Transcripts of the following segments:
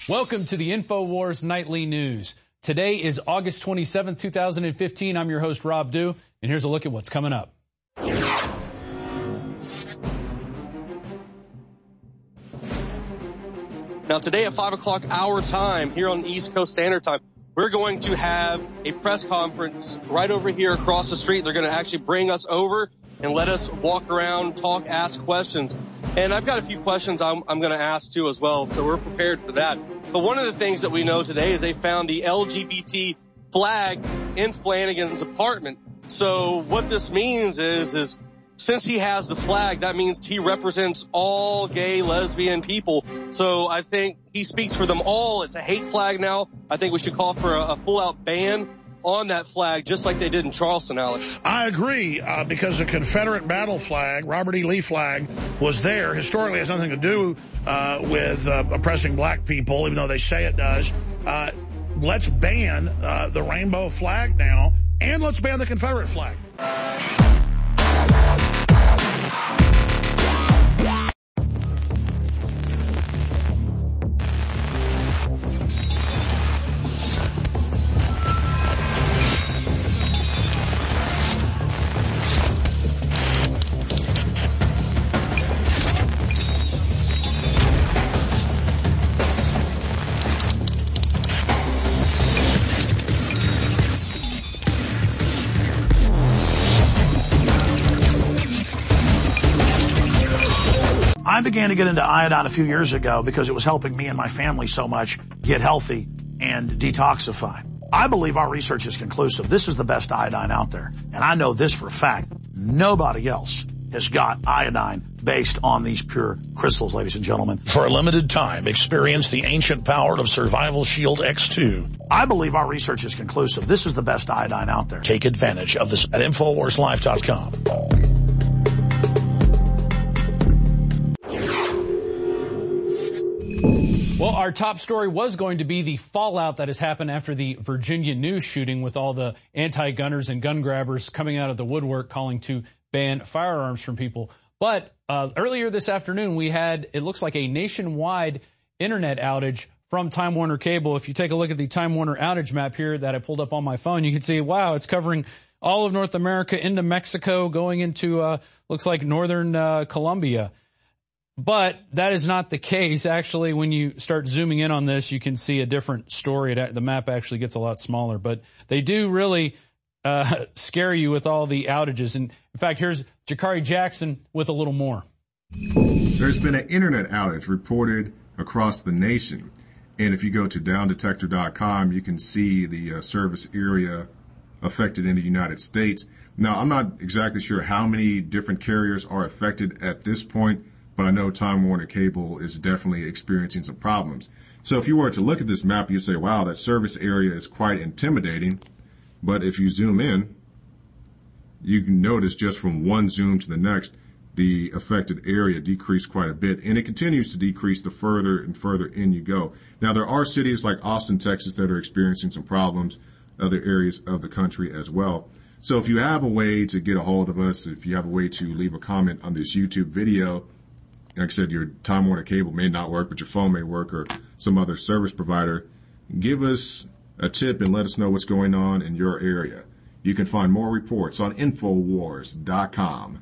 Welcome to the InfoWars Nightly News. Today is August 27, 2015. I'm your host, Rob Dew, and here's a look at what's coming up. Now, today at 5 o'clock our time here on East Coast Standard Time, we're going to have a press conference right over here across the street. They're going to actually bring us over and let us walk around, talk, ask questions. And I've got a few questions I'm going to ask too as well, so we're prepared for that. But one of the things that we know today is they found the LGBT flag in Flanagan's apartment. So what this means is since he has the flag, that means he represents all gay, lesbian people. So I think he speaks for them all. It's a hate flag now. I think we should call for a full-out ban on that flag, just like they did in Charleston, Alex. I agree, because the Confederate battle flag, Robert E. Lee flag, was there. Historically, it has nothing to do with oppressing black people, even though they say it does. Let's ban the rainbow flag now, and let's ban the Confederate flag. I began to get into iodine a few years ago because it was helping me and my family so much get healthy and detoxify. I believe our research is conclusive. This is the best iodine out there. And I know this for a fact. Nobody else has got iodine based on these pure crystals, ladies and gentlemen. For a limited time, experience the ancient power of Survival Shield X2. I believe our research is conclusive. This is the best iodine out there. Take advantage of this at InfoWarsLife.com. Well, our top story was going to be the fallout that has happened after the Virginia news shooting, with all the anti-gunners and gun grabbers coming out of the woodwork calling to ban firearms from people. But earlier this afternoon, we had, it looks like, a nationwide internet outage from Time Warner Cable. If you take a look at the Time Warner outage map here that I pulled up on my phone, you can see, wow, it's covering all of North America into Mexico, going into, looks like northern Colombia. But that is not the case. Actually, when you start zooming in on this, you can see a different story. The map actually gets a lot smaller. But they do really scare you with all the outages. And in fact, here's Jakari Jackson with a little more. There's been an internet outage reported across the nation. And if you go to downdetector.com, you can see the service area affected in the United States. Now, I'm not exactly sure how many different carriers are affected at this point, but I know Time Warner Cable is definitely experiencing some problems. So if you were to look at this map, you'd say, wow, that service area is quite intimidating. But if you zoom in, you can notice just from one zoom to the next, the affected area decreased quite a bit. And it continues to decrease the further and further in you go. Now, there are cities like Austin, Texas, that are experiencing some problems, other areas of the country as well. So if you have a way to get a hold of us, if you have a way to leave a comment on this YouTube video, like I said, your Time Warner Cable may not work, but your phone may work, or some other service provider, give us a tip and let us know what's going on in your area. You can find more reports on InfoWars.com.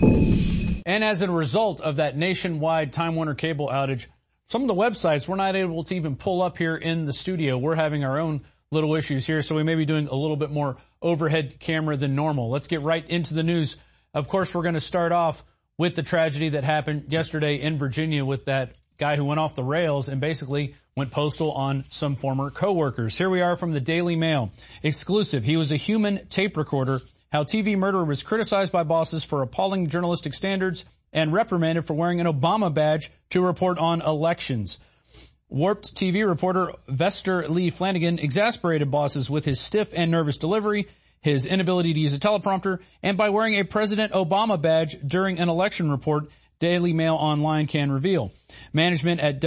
And as a result of that nationwide Time Warner Cable outage, some of the websites we're not able to even pull up here in the studio. We're having our own little issues here, so we may be doing a little bit more overhead camera than normal. Let's get right into the news. Of course, we're going to start off with the tragedy that happened yesterday in Virginia with that guy who went off the rails and basically went postal on some former coworkers. Here we are from the Daily Mail. Exclusive. He was a human tape recorder. How TV murderer was criticized by bosses for appalling journalistic standards and reprimanded for wearing an Obama badge to report on elections. Warped TV reporter Vester Lee Flanagan exasperated bosses with his stiff and nervous delivery, his inability to use a teleprompter, and by wearing a President Obama badge during an election report, Daily Mail Online can reveal. Management at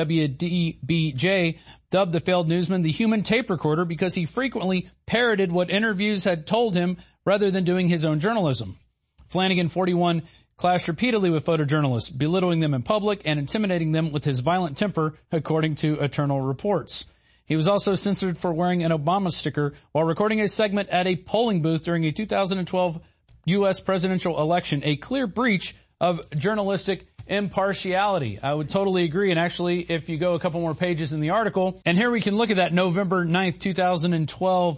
WDBJ dubbed the failed newsman the human tape recorder because he frequently parroted what interviews had told him rather than doing his own journalism. Flanagan, 41, clashed repeatedly with photojournalists, belittling them in public and intimidating them with his violent temper, according to Eternal Reports. He was also censored for wearing an Obama sticker while recording a segment at a polling booth during a 2012 U.S. presidential election, a clear breach of journalistic impartiality. I would totally agree. And actually, if you go a couple more pages in the article, and here we can look at that November 9th, 2012,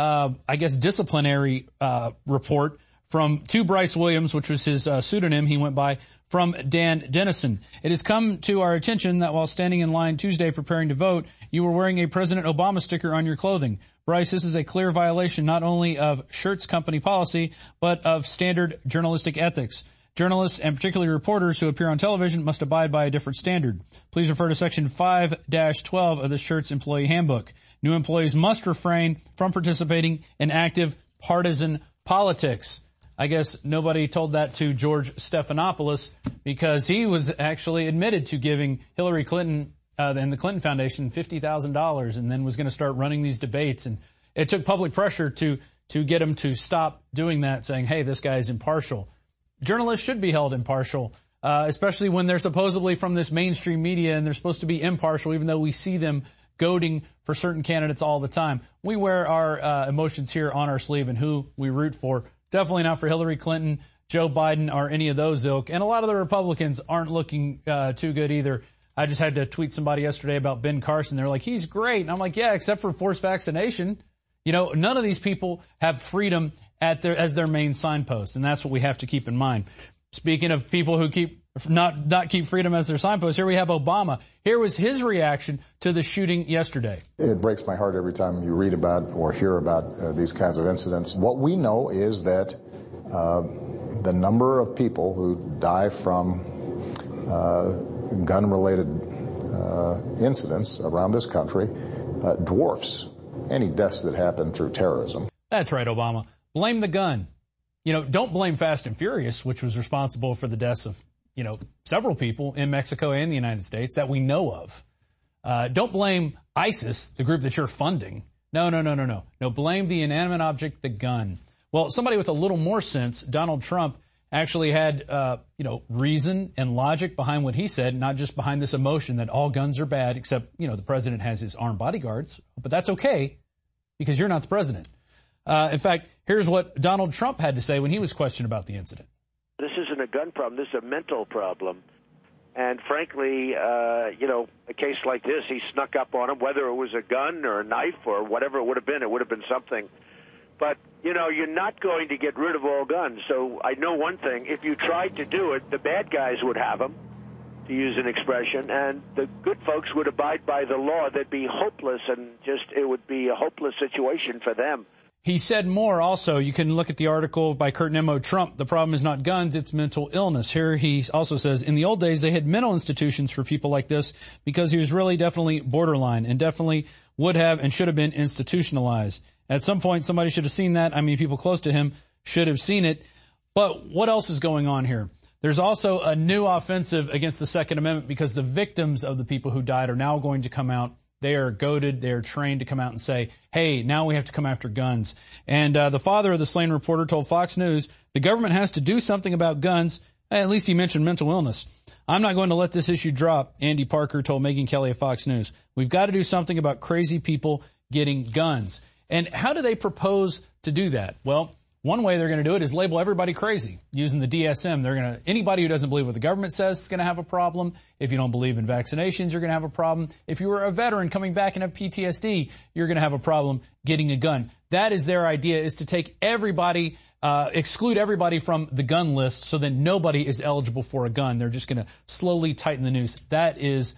disciplinary report to Bryce Williams, which was his pseudonym he went by, from Dan Dennison. It has come to our attention that while standing in line Tuesday preparing to vote, you were wearing a President Obama sticker on your clothing. Bryce, this is a clear violation not only of Shirts company policy, but of standard journalistic ethics. Journalists, and particularly reporters who appear on television, must abide by a different standard. Please refer to Section 5-12 of the Shirts Employee Handbook. New employees must refrain from participating in active partisan politics. I guess nobody told that to George Stephanopoulos because he was actually admitted to giving Hillary Clinton and the Clinton Foundation $50,000 and then was going to start running these debates. And it took public pressure to get him to stop doing that, saying, hey, this guy is impartial. Journalists should be held impartial, especially when they're supposedly from this mainstream media and they're supposed to be impartial, even though we see them goading for certain candidates all the time. We wear our emotions here on our sleeve and who we root for. Definitely not for Hillary Clinton, Joe Biden, or any of those ilk. And a lot of the Republicans aren't looking too good either. I just had to tweet somebody yesterday about Ben Carson. They're like, he's great. And I'm like, yeah, except for forced vaccination. You know, none of these people have freedom as their main signpost. And that's what we have to keep in mind. Speaking of people who not keep freedom as their signpost, here we have Obama. Here was his reaction to the shooting yesterday. It breaks my heart every time you read about or hear about these kinds of incidents. What we know is that the number of people who die from gun-related incidents around this country dwarfs any deaths that happen through terrorism. That's right, Obama. Blame the gun. You know, don't blame Fast and Furious, which was responsible for the deaths of, several people in Mexico and the United States that we know of. Don't blame ISIS, the group that you're funding. No. No, blame the inanimate object, the gun. Well, somebody with a little more sense, Donald Trump, actually had, reason and logic behind what he said, not just behind this emotion that all guns are bad, except, the president has his armed bodyguards. But that's okay because you're not the president. In fact, here's what Donald Trump had to say when he was questioned about the incident. This isn't a gun problem. This is a mental problem. And frankly, a case like this, he snuck up on him, whether it was a gun or a knife or whatever it would have been something. But, you're not going to get rid of all guns. So I know one thing. If you tried to do it, the bad guys would have them, to use an expression, and the good folks would abide by the law. They'd be hopeless, and it would be a hopeless situation for them. He said more also. You can look at the article by Kurt Nemo Trump. The problem is not guns, it's mental illness. Here he also says, in the old days, they had mental institutions for people like this because he was really definitely borderline and definitely would have and should have been institutionalized. At some point, somebody should have seen that. I mean, people close to him should have seen it. But what else is going on here? There's also a new offensive against the Second Amendment because the victims of the people who died are now going to come out. They are goaded. They are trained to come out and say, hey, now we have to come after guns. And the father of the slain reporter told Fox News, the government has to do something about guns. At least he mentioned mental illness. I'm not going to let this issue drop, Andy Parker told Megyn Kelly of Fox News. We've got to do something about crazy people getting guns. And how do they propose to do that? Well, one way they're going to do it is label everybody crazy using the DSM. Anybody who doesn't believe what the government says is going to have a problem. If you don't believe in vaccinations, you're going to have a problem. If you were a veteran coming back and have PTSD, you're going to have a problem getting a gun. That is their idea, is to take everybody, exclude everybody from the gun list so that nobody is eligible for a gun. They're just going to slowly tighten the noose. That is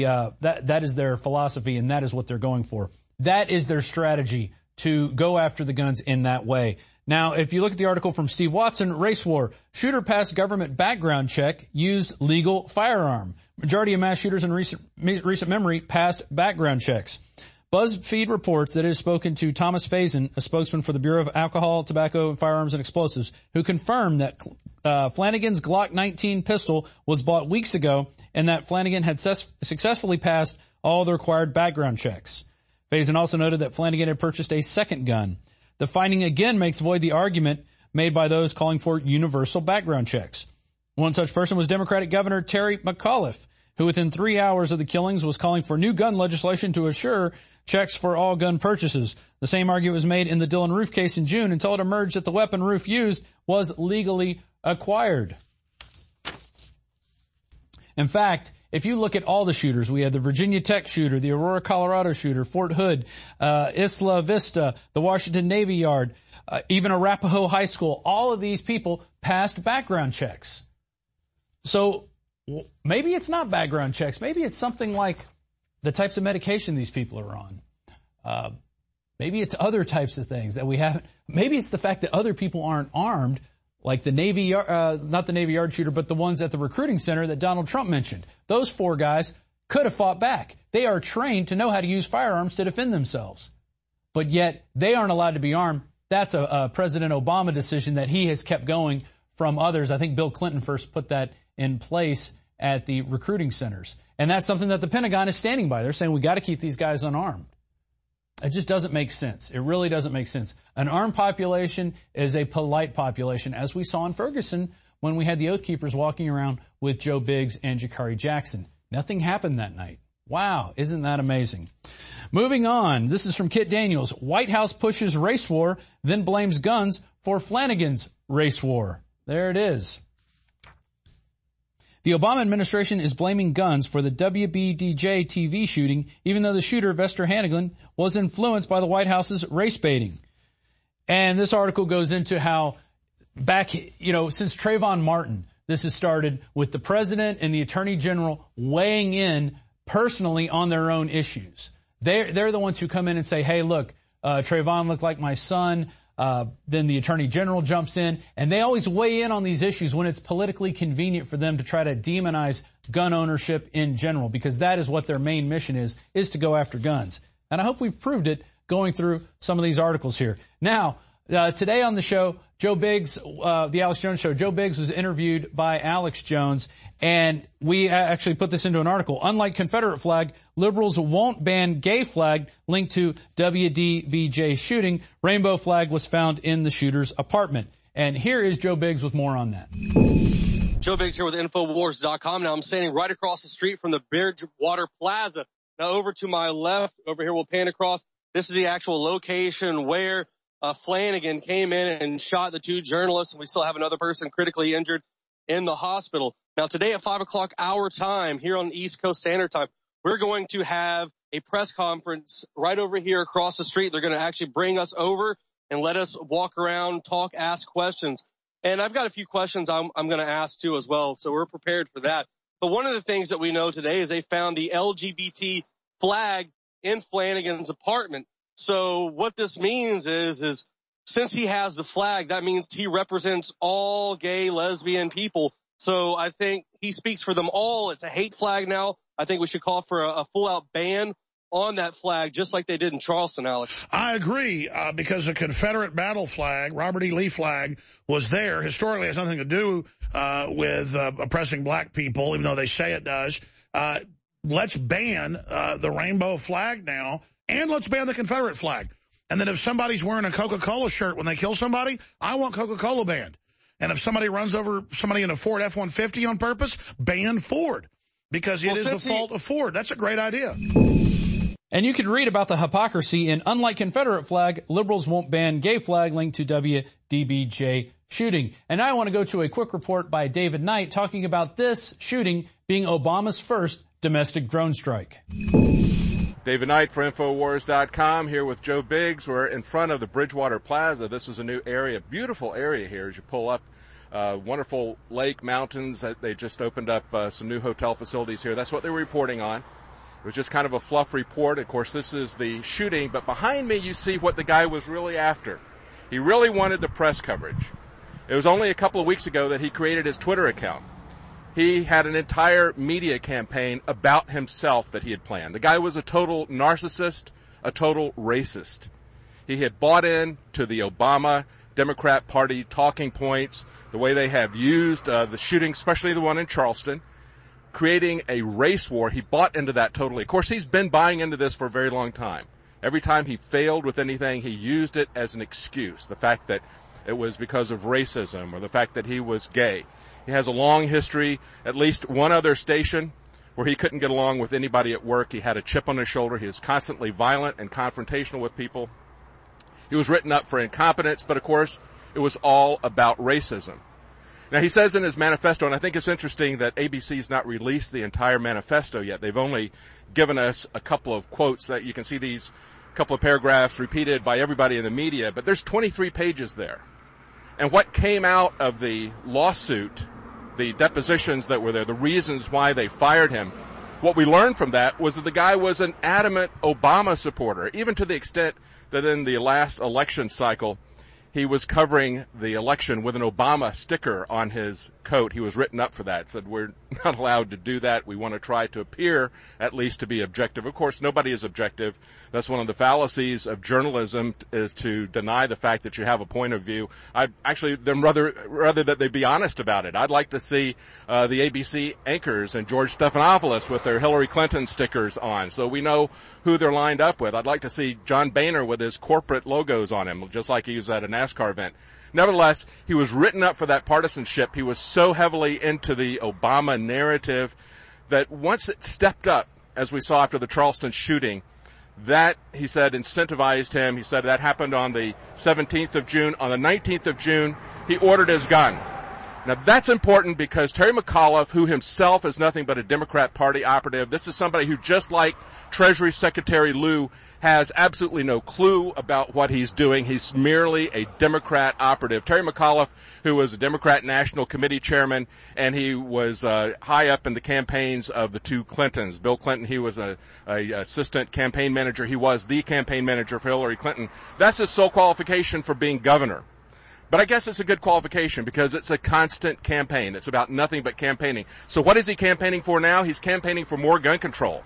that is their philosophy, and that is what they're going for. That is their strategy, to go after the guns in that way. Now, if you look at the article from Steve Watson, Race War, shooter passed government background check, used legal firearm. Majority of mass shooters in recent memory passed background checks. BuzzFeed reports that it has spoken to Thomas Faison, a spokesman for the Bureau of Alcohol, Tobacco, Firearms, and Explosives, who confirmed that Flanagan's Glock 19 pistol was bought weeks ago and that Flanagan had successfully passed all the required background checks. Faison also noted that Flanagan had purchased a second gun. The finding again makes void the argument made by those calling for universal background checks. One such person was Democratic Governor Terry McAuliffe, who within 3 hours of the killings was calling for new gun legislation to assure checks for all gun purchases. The same argument was made in the Dylan Roof case in June until it emerged that the weapon Roof used was legally acquired. In fact, if you look at all the shooters, we had the Virginia Tech shooter, the Aurora, Colorado shooter, Fort Hood, Isla Vista, the Washington Navy Yard, even Arapahoe High School. All of these people passed background checks. So maybe it's not background checks. Maybe it's something like the types of medication these people are on. Maybe it's other types of things that we haven't. Maybe it's the fact that other people aren't armed, like the Navy Yard, not the Navy Yard shooter, but the ones at the recruiting center that Donald Trump mentioned. Those 4 guys could have fought back. They are trained to know how to use firearms to defend themselves. But yet, they aren't allowed to be armed. That's a President Obama decision that he has kept going from others. I think Bill Clinton first put that in place at the recruiting centers. And that's something that the Pentagon is standing by. They're saying we got to keep these guys unarmed. It just doesn't make sense. It really doesn't make sense. An armed population is a polite population, as we saw in Ferguson when we had the Oath Keepers walking around with Joe Biggs and Jakari Jackson. Nothing happened that night. Wow, isn't that amazing? Moving on, this is from Kit Daniels. White House pushes race war, then blames guns for Flanagan's race war. There it is. The Obama administration is blaming guns for the WBDJ TV shooting, even though the shooter, Vester Hannigan, was influenced by the White House's race baiting. And this article goes into how back, since Trayvon Martin, this has started with the president and the attorney general weighing in personally on their own issues. They're the ones who come in and say, hey, look, Trayvon looked like my son. Then the attorney general jumps in, and they always weigh in on these issues when it's politically convenient for them to try to demonize gun ownership in general, because that is what their main mission is to go after guns. And I hope we've proved it going through some of these articles here. Now, today on the show, Joe Biggs, the Alex Jones Show, Joe Biggs was interviewed by Alex Jones, and we actually put this into an article. Unlike Confederate flag, liberals won't ban gay flag linked to WDBJ shooting. Rainbow flag was found in the shooter's apartment. And here is Joe Biggs with more on that. Joe Biggs here with Infowars.com. Now I'm standing right across the street from the Bridgewater Plaza. Now over to my left, over here we'll pan across. This is the actual location where Flanagan came in and shot the 2 journalists, and we still have another person critically injured in the hospital. Now, today at 5 o'clock our time here on East Coast Standard Time, we're going to have a press conference right over here across the street. They're going to actually bring us over and let us walk around, talk, ask questions. And I've got a few questions I'm going to ask too as well, so we're prepared for that. But one of the things that we know today is they found the LGBT flag in Flanagan's apartment. So what this means is since he has the flag, that means he represents all gay, lesbian people. So I think he speaks for them all. It's a hate flag now. I think we should call for a full-out ban on that flag, just like they did in Charleston, Alex. I agree, because the Confederate battle flag, Robert E. Lee flag, was there. Historically, it has nothing to do with oppressing black people, even though they say it does. Let's ban the rainbow flag now. And let's ban the Confederate flag. And then if somebody's wearing a Coca-Cola shirt when they kill somebody, I want Coca-Cola banned. And if somebody runs over somebody in a Ford F-150 on purpose, ban Ford. Because it is the fault of Ford. That's a great idea. And you can read about the hypocrisy in unlike Confederate flag, liberals won't ban gay flag linked to WDBJ shooting. And now I want to go to a quick report by David Knight talking about this shooting being Obama's first domestic drone strike. David Knight for Infowars.com here with Joe Biggs. We're in front of the Bridgewater Plaza. This is a new area, beautiful area here as you pull up. Wonderful lake, mountains. They just opened up some new hotel facilities here. That's what they were reporting on. It was just kind of a fluff report. Of course, this is the shooting, but behind me you see what the guy was really after. He really wanted the press coverage. It was only a couple of weeks ago that he created his Twitter account. He had an entire media campaign about himself that he had planned. The guy was a total narcissist, a total racist. He had bought in to the Obama Democrat Party talking points, the way they have used the shooting, especially the one in Charleston, creating a race war. He bought into that totally. Of course, he's been buying into this for a very long time. Every time he failed with anything, he used it as an excuse. The fact that it was because of racism or the fact that he was gay. He has a long history, at least one other station where he couldn't get along with anybody at work. He had a chip on his shoulder. He was constantly violent and confrontational with people. He was written up for incompetence, but of course, it was all about racism. Now, he says in his manifesto, and I think it's interesting that ABC's not released the entire manifesto yet. They've only given us a couple of quotes that you can see these couple of paragraphs repeated by everybody in the media, but there's 23 pages there. And what came out of the lawsuit, the depositions that were there, the reasons why they fired him, what we learned from that was that the guy was an adamant Obama supporter, even to the extent that in the last election cycle, he was covering the election with an Obama sticker on his coat. He was written up for that. Said, we're not allowed to do that. We want to try to appear at least to be objective. Of course, nobody is objective. That's one of the fallacies of journalism, is to deny the fact that you have a point of view. I'd actually, them rather that they be honest about it. I'd like to see the ABC anchors and George Stephanopoulos with their Hillary Clinton stickers on, so we know who they're lined up with. I'd like to see John Boehner with his corporate logos on him, just like he was at a NASCAR event. Nevertheless, he was written up for that partisanship. He was so heavily into the Obama narrative that once it stepped up, as we saw after the Charleston shooting, that, he said, incentivized him. He said that happened on the 17th of June. On the 19th of June, he ordered his gun. Now, that's important because Terry McAuliffe, who himself is nothing but a Democrat Party operative, this is somebody who, just like Treasury Secretary Lew, has absolutely no clue about what he's doing. He's merely a Democrat operative. Terry McAuliffe, who was a Democrat National Committee chairman, and he was high up in the campaigns of the two Clintons. Bill Clinton, he was a assistant campaign manager. He was the campaign manager for Hillary Clinton. That's his sole qualification for being governor. But I guess it's a good qualification because it's a constant campaign. It's about nothing but campaigning. So what is he campaigning for now? He's campaigning for more gun control.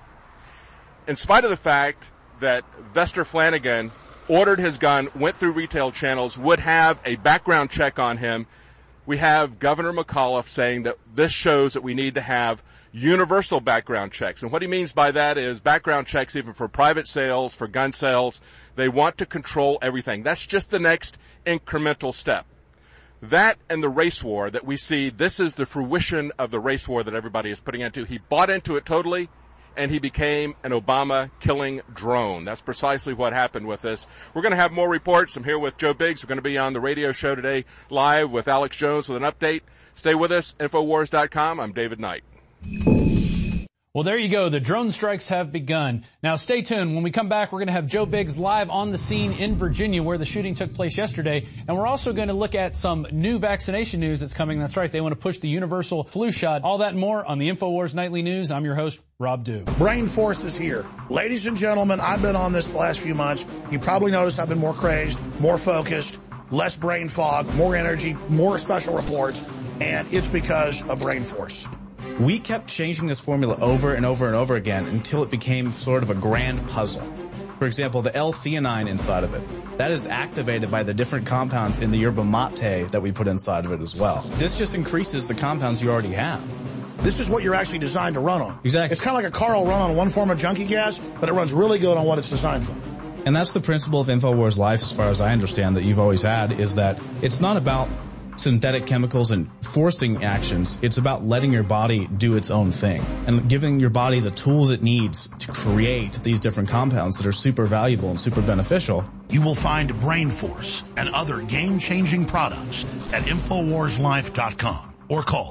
In spite of the fact that Vester Flanagan ordered his gun, went through retail channels, would have a background check on him, we have Governor McAuliffe saying that this shows that we need to have universal background checks. And what he means by that is background checks even for private sales, for gun sales. They want to control everything. That's just the next incremental step. That and the race war that we see, this is the fruition of the race war that everybody is putting into. He bought into it totally, and he became an Obama killing drone. That's precisely what happened with this. We're going to have more reports. I'm here with Joe Biggs. We're going to be on the radio show today live with Alex Jones with an update. Stay with us, Infowars.com. I'm David Knight. Well, there you go. The drone strikes have begun. Now, stay tuned. When we come back, we're going to have Joe Biggs live on the scene in Virginia where the shooting took place yesterday. And we're also going to look at some new vaccination news that's coming. That's right. They want to push the universal flu shot. All that and more on the InfoWars Nightly News. I'm your host, Rob Dew. Brain Force is here. Ladies and gentlemen, I've been on this the last few months. You probably noticed I've been more crazed, more focused, less brain fog, more energy, more special reports. And it's because of Brain Force. We kept changing this formula over and over and over again until it became sort of a grand puzzle. For example, the L-theanine inside of it, that is activated by the different compounds in the yerba mate that we put inside of it as well. This just increases the compounds you already have. This is what you're actually designed to run on. Exactly. It's kind of like a car will run on one form of junkie gas, but it runs really good on what it's designed for. And that's the principle of InfoWars Life, as far as I understand, that you've always had, is that it's not about synthetic chemicals and forcing actions. It's about letting your body do its own thing and giving your body the tools it needs to create these different compounds that are super valuable and super beneficial. You will find Brain Force and other game-changing products at InfoWarsLife.com or call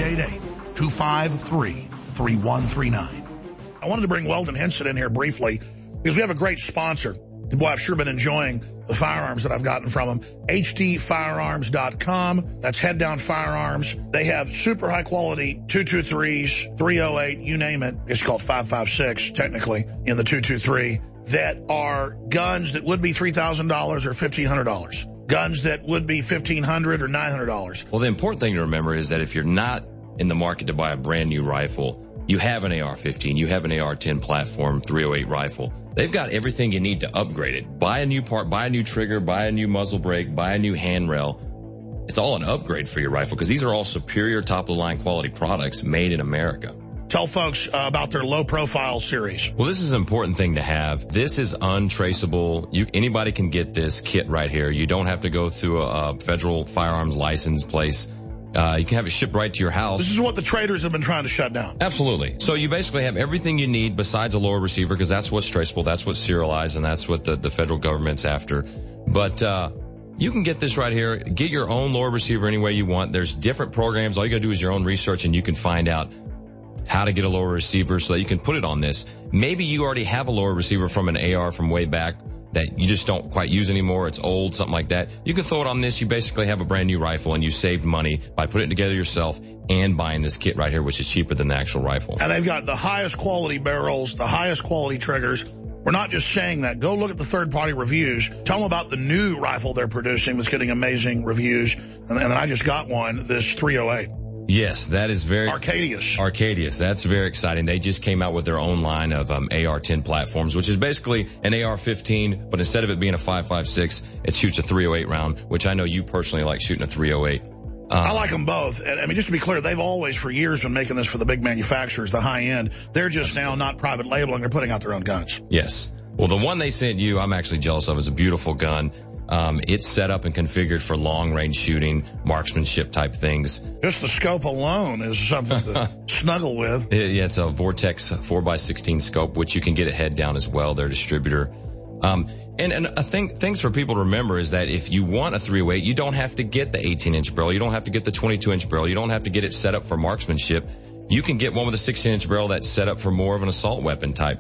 888-253-3139. I wanted to bring Weldon Henson in here briefly because we have a great sponsor. Boy, I've sure been enjoying the firearms that I've gotten from them. HDFirearms.com. That's Head Down Firearms. They have super high quality 223s, 308, you name it. It's called 5.56 technically in the 223 that are guns that would be $3,000 or $1,500. Guns that would be $1,500 or $900. Well, the important thing to remember is that if you're not in the market to buy a brand new rifle, you have an AR-15, you have an AR-10 platform, 308 rifle. They've got everything you need to upgrade it. Buy a new part, buy a new trigger, buy a new muzzle brake, buy a new handrail. It's all an upgrade for your rifle because these are all superior top-of-the-line quality products made in America. Tell folks about their low-profile series. Well, this is an important thing to have. This is untraceable. Anybody can get this kit right here. You don't have to go through a federal firearms license place. You can have it shipped right to your house. This is what the traders have been trying to shut down. Absolutely. So you basically have everything you need besides a lower receiver, because that's what's traceable, that's what's serialized, and that's what the federal government's after. But you can get this right here. Get your own lower receiver any way you want. There's different programs. All you got to do is your own research, and you can find out how to get a lower receiver so that you can put it on this. Maybe you already have a lower receiver from an AR from way back that you just don't quite use anymore. It's old, something like that. You can throw it on this. You basically have a brand new rifle, and you saved money by putting it together yourself and buying this kit right here, which is cheaper than the actual rifle. And they've got the highest quality barrels, the highest quality triggers. We're not just saying that. Go look at the third-party reviews. Tell them about the new rifle they're producing that's getting amazing reviews. And then I just got one, this 308. Yes, that is very... Arcadius. That's very exciting. They just came out with their own line of AR-10 platforms, which is basically an AR-15, but instead of it being a 5.56, it shoots a 308 round, which I know you personally like shooting a 308. I like them both. I mean, just to be clear, they've always for years been making this for the big manufacturers, the high end. They're just now not private labeling. They're putting out their own guns. Yes. Well, the one they sent you, I'm actually jealous of. It's a beautiful gun. It's set up and configured for long-range shooting, marksmanship type things. Just the scope alone is something to snuggle with. Yeah, it's a Vortex 4x16 scope, which you can get a head down as well, their distributor. And I think things for people to remember is that if you want a 308, you don't have to get the 18-inch barrel. You don't have to get the 22-inch barrel. You don't have to get it set up for marksmanship. You can get one with a 16-inch barrel that's set up for more of an assault weapon type,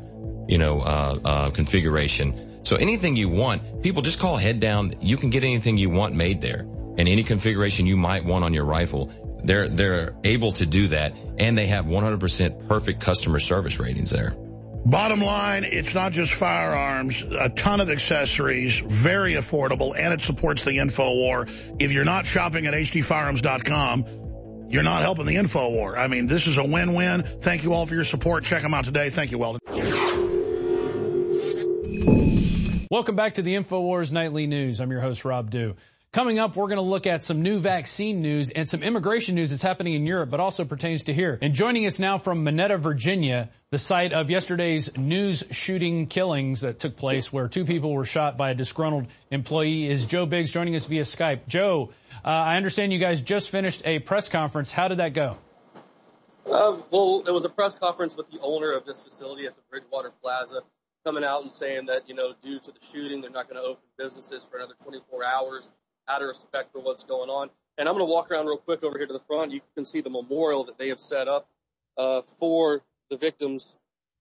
configuration. So anything you want, people just call Head Down. You can get anything you want made there, and any configuration you might want on your rifle. They're able to do that, and they have 100% perfect customer service ratings there. Bottom line, it's not just firearms, a ton of accessories, very affordable, and it supports the InfoWar. If you're not shopping at hdfirearms.com, you're not helping the InfoWar. I mean, this is a win-win. Thank you all for your support. Check them out today. Thank you, Weldon. Welcome back to the InfoWars Nightly News. I'm your host, Rob Dew. Coming up, we're going to look at some new vaccine news and some immigration news that's happening in Europe, but also pertains to here. And joining us now from Monetta, Virginia, the site of yesterday's news shooting killings that took place where 2 people were shot by a disgruntled employee, is Joe Biggs, joining us via Skype. Joe, I understand you guys just finished a press conference. How did that go? Well, it was a press conference with the owner of this facility at the Bridgewater Plaza, coming out and saying that, due to the shooting, they're not going to open businesses for another 24 hours out of respect for what's going on. And I'm going to walk around real quick over here to the front. You can see the memorial that they have set up for the victims.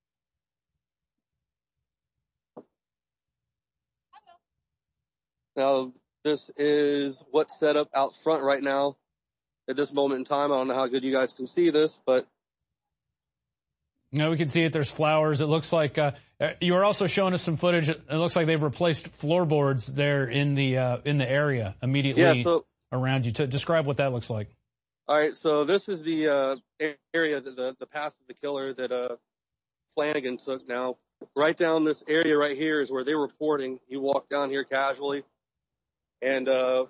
Now, this is what's set up out front right now at this moment in time. I don't know how good you guys can see this, but... No, we can see it. There's flowers. It looks like you were also showing us some footage. It looks like they've replaced floorboards there in the area immediately around you. To describe what that looks like. All right, so this is the area, the path of the killer that Flanagan took. Now, right down this area right here is where they're reporting. He walked down here casually, and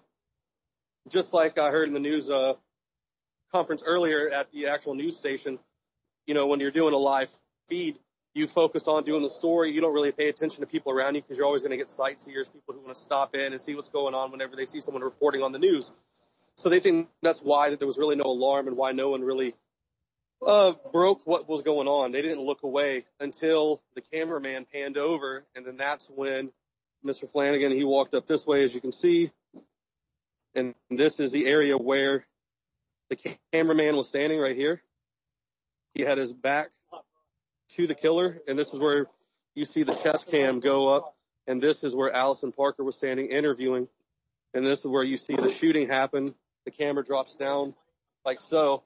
just like I heard in the news conference earlier at the actual news station. When you're doing a live feed, you focus on doing the story. You don't really pay attention to people around you because you're always going to get sightseers, people who want to stop in and see what's going on whenever they see someone reporting on the news. So they think that's why that there was really no alarm and why no one really broke what was going on. They didn't look away until the cameraman panned over, and then that's when Mr. Flanagan, he walked up this way, as you can see. And this is the area where the cameraman was standing right here. He had his back to the killer, and this is where you see the chest cam go up, and this is where Allison Parker was standing interviewing, and this is where you see the shooting happen. The camera drops down like so,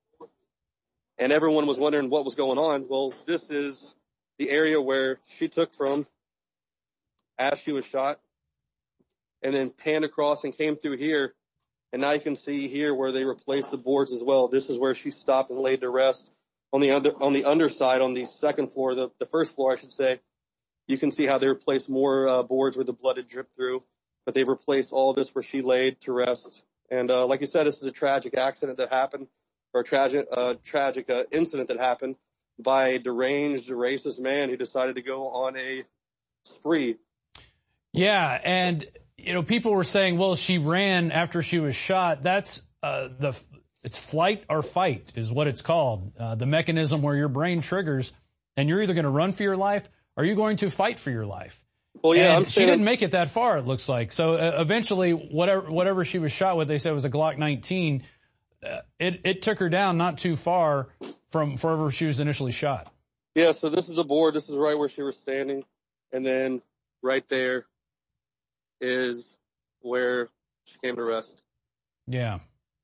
and everyone was wondering what was going on. Well, this is the area where she took from as she was shot, and then panned across and came through here, and now you can see here where they replaced the boards as well. This is where she stopped and laid to rest. On the underside, on the second floor, the first floor, I should say, you can see how they replaced more boards where the blood had dripped through. But they've replaced all of this where she laid to rest. And like you said, this is a tragic accident that happened, or a tragic incident that happened by a deranged, racist man who decided to go on a spree. Yeah, and people were saying, well, she ran after she was shot. That's It's flight or fight is what it's called. The mechanism where your brain triggers, and you're either going to run for your life or you're going to fight for your life. Well, yeah, she didn't make it that far, it looks like. So eventually, whatever she was shot with, they said it was a Glock 19. It took her down not too far from wherever she was initially shot. Yeah, so this is the board. This is right where she was standing. And then right there is where she came to rest. Yeah.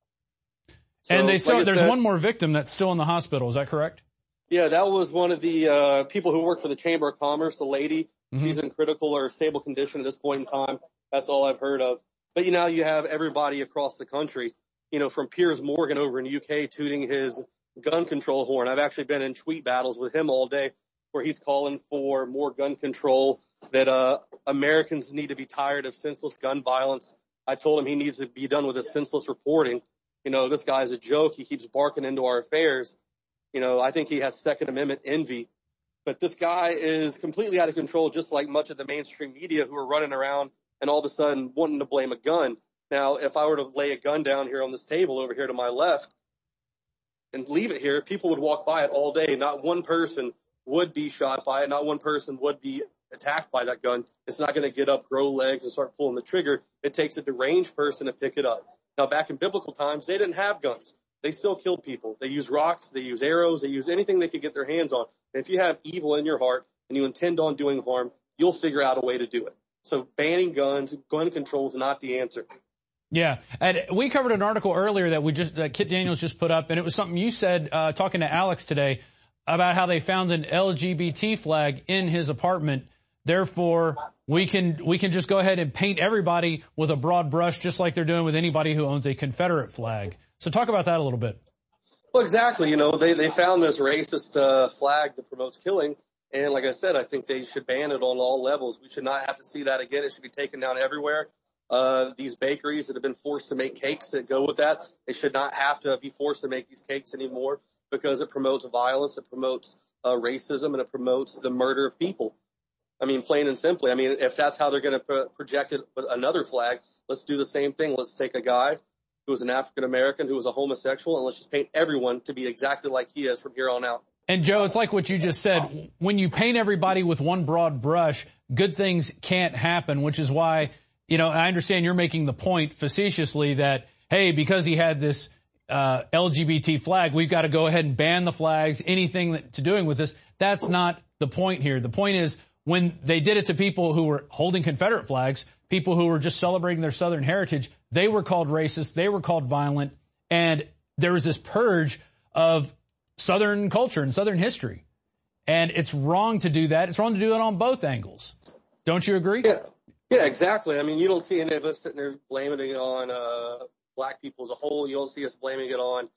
So, and there's one more victim that's still in the hospital. Is that correct? Yeah, that was one of the people who work for the Chamber of Commerce, the lady. Mm-hmm. She's in critical or stable condition at this point in time. That's all I've heard of. But you have everybody across the country, from Piers Morgan over in the UK tooting his gun control horn. I've actually been in tweet battles with him all day where he's calling for more gun control, that Americans need to be tired of senseless gun violence. I told him he needs to be done with his senseless reporting. This guy's a joke. He keeps barking into our affairs. I think he has Second Amendment envy. But this guy is completely out of control, just like much of the mainstream media who are running around and all of a sudden wanting to blame a gun. Now, if I were to lay a gun down here on this table over here to my left and leave it here, people would walk by it all day. Not one person would be shot by it. Not one person would be attacked by that gun. It's not going to get up, grow legs, and start pulling the trigger. It takes a deranged person to pick it up. Now, back in biblical times, they didn't have guns. They still killed people. They used rocks. They used arrows. They used anything they could get their hands on. And if you have evil in your heart and you intend on doing harm, you'll figure out a way to do it. So banning guns, gun control is not the answer. Yeah. And we covered an article earlier that Kit Daniels just put up, and it was something you said, talking to Alex today, about how they found an LGBT flag in his apartment. Therefore, we can just go ahead and paint everybody with a broad brush, just like they're doing with anybody who owns a Confederate flag. So talk about that a little bit. Well, exactly. They found this racist flag that promotes killing. And like I said, I think they should ban it on all levels. We should not have to see that again. It should be taken down everywhere. These bakeries that have been forced to make cakes that go with that, they should not have to be forced to make these cakes anymore, because it promotes violence, it promotes racism, and it promotes the murder of people. Plain and simply. If that's how they're going to project it with another flag, let's do the same thing. Let's take a guy who was an African American, who was a homosexual, and let's just paint everyone to be exactly like he is from here on out. And Joe, it's like what you just said. When you paint everybody with one broad brush, good things can't happen, which is why, I understand you're making the point facetiously that, hey, because he had this LGBT flag, we've got to go ahead and ban the flags, anything to doing with this. That's not the point here. The point is, when they did it to people who were holding Confederate flags, people who were just celebrating their Southern heritage, they were called racist, they were called violent, and there was this purge of Southern culture and Southern history. And it's wrong to do that. It's wrong to do it on both angles. Don't you agree? Yeah, exactly. You don't see any of us sitting there blaming it on black people as a whole. You don't see us blaming it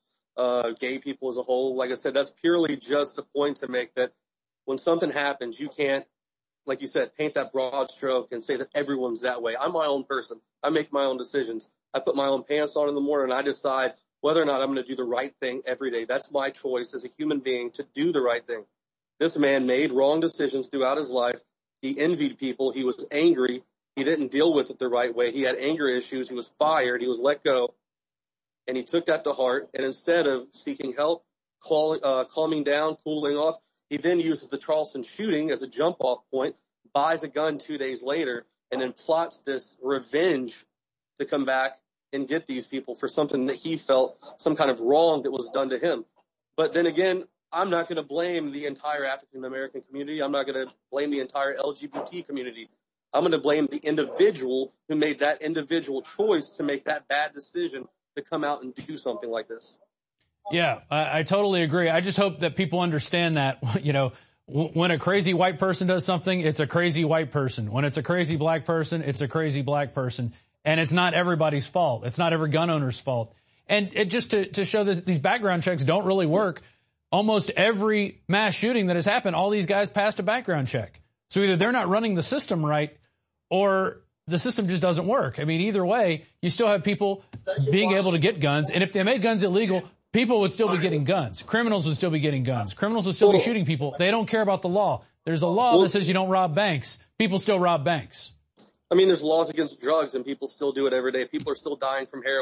on gay people as a whole. Like I said, that's purely just a point to make that when something happens, you can't, like you said, paint that broad stroke and say that everyone's that way. I'm my own person. I make my own decisions. I put my own pants on in the morning, and I decide whether or not I'm going to do the right thing every day. That's my choice as a human being to do the right thing. This man made wrong decisions throughout his life. He envied people. He was angry. He didn't deal with it the right way. He had anger issues. He was fired. He was let go. And he took that to heart. And instead of seeking help, calming down, cooling off, he then uses the Charleston shooting as a jump-off point, buys a gun 2 days later, and then plots this revenge to come back and get these people for something that he felt, some kind of wrong that was done to him. But then again, I'm not going to blame the entire African-American community. I'm not going to blame the entire LGBT community. I'm going to blame the individual who made that individual choice to make that bad decision to come out and do something like this. Yeah, I totally agree. I just hope that people understand that, when a crazy white person does something, it's a crazy white person. When it's a crazy black person, it's a crazy black person. And it's not everybody's fault. It's not every gun owner's fault. And it just to show this, these background checks don't really work. Almost every mass shooting that has happened, all these guys passed a background check. So either they're not running the system right, or the system just doesn't work. Either way, you still have people being able to get guns. And if they made guns illegal, people would still be getting guns. Criminals would still be getting guns. Criminals would still be shooting people. They don't care about the law. There's a law that says you don't rob banks. People still rob banks. There's laws against drugs, and people still do it every day. People are still dying from heroin.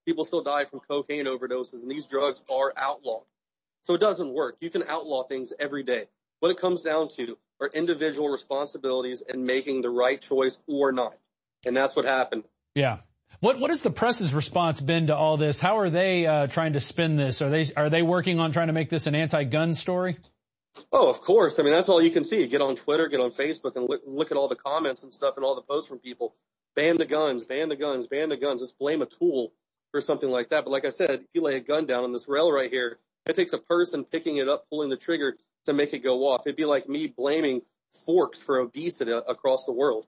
People still die from cocaine overdoses, and these drugs are outlawed. So it doesn't work. You can outlaw things every day. What it comes down to are individual responsibilities and making the right choice or not. And that's what happened. Yeah. What has the press's response been to all this? How are they trying to spin this? Are they working on trying to make this an anti-gun story? Oh, of course. I mean, that's all you can see. Get on Twitter, get on Facebook, and look at all the comments and stuff and all the posts from people. Ban the guns, ban the guns, ban the guns. Just blame a tool for something like that. But like I said, if you lay a gun down on this rail right here, it takes a person picking it up, pulling the trigger to make it go off. It'd be like me blaming forks for obesity across the world.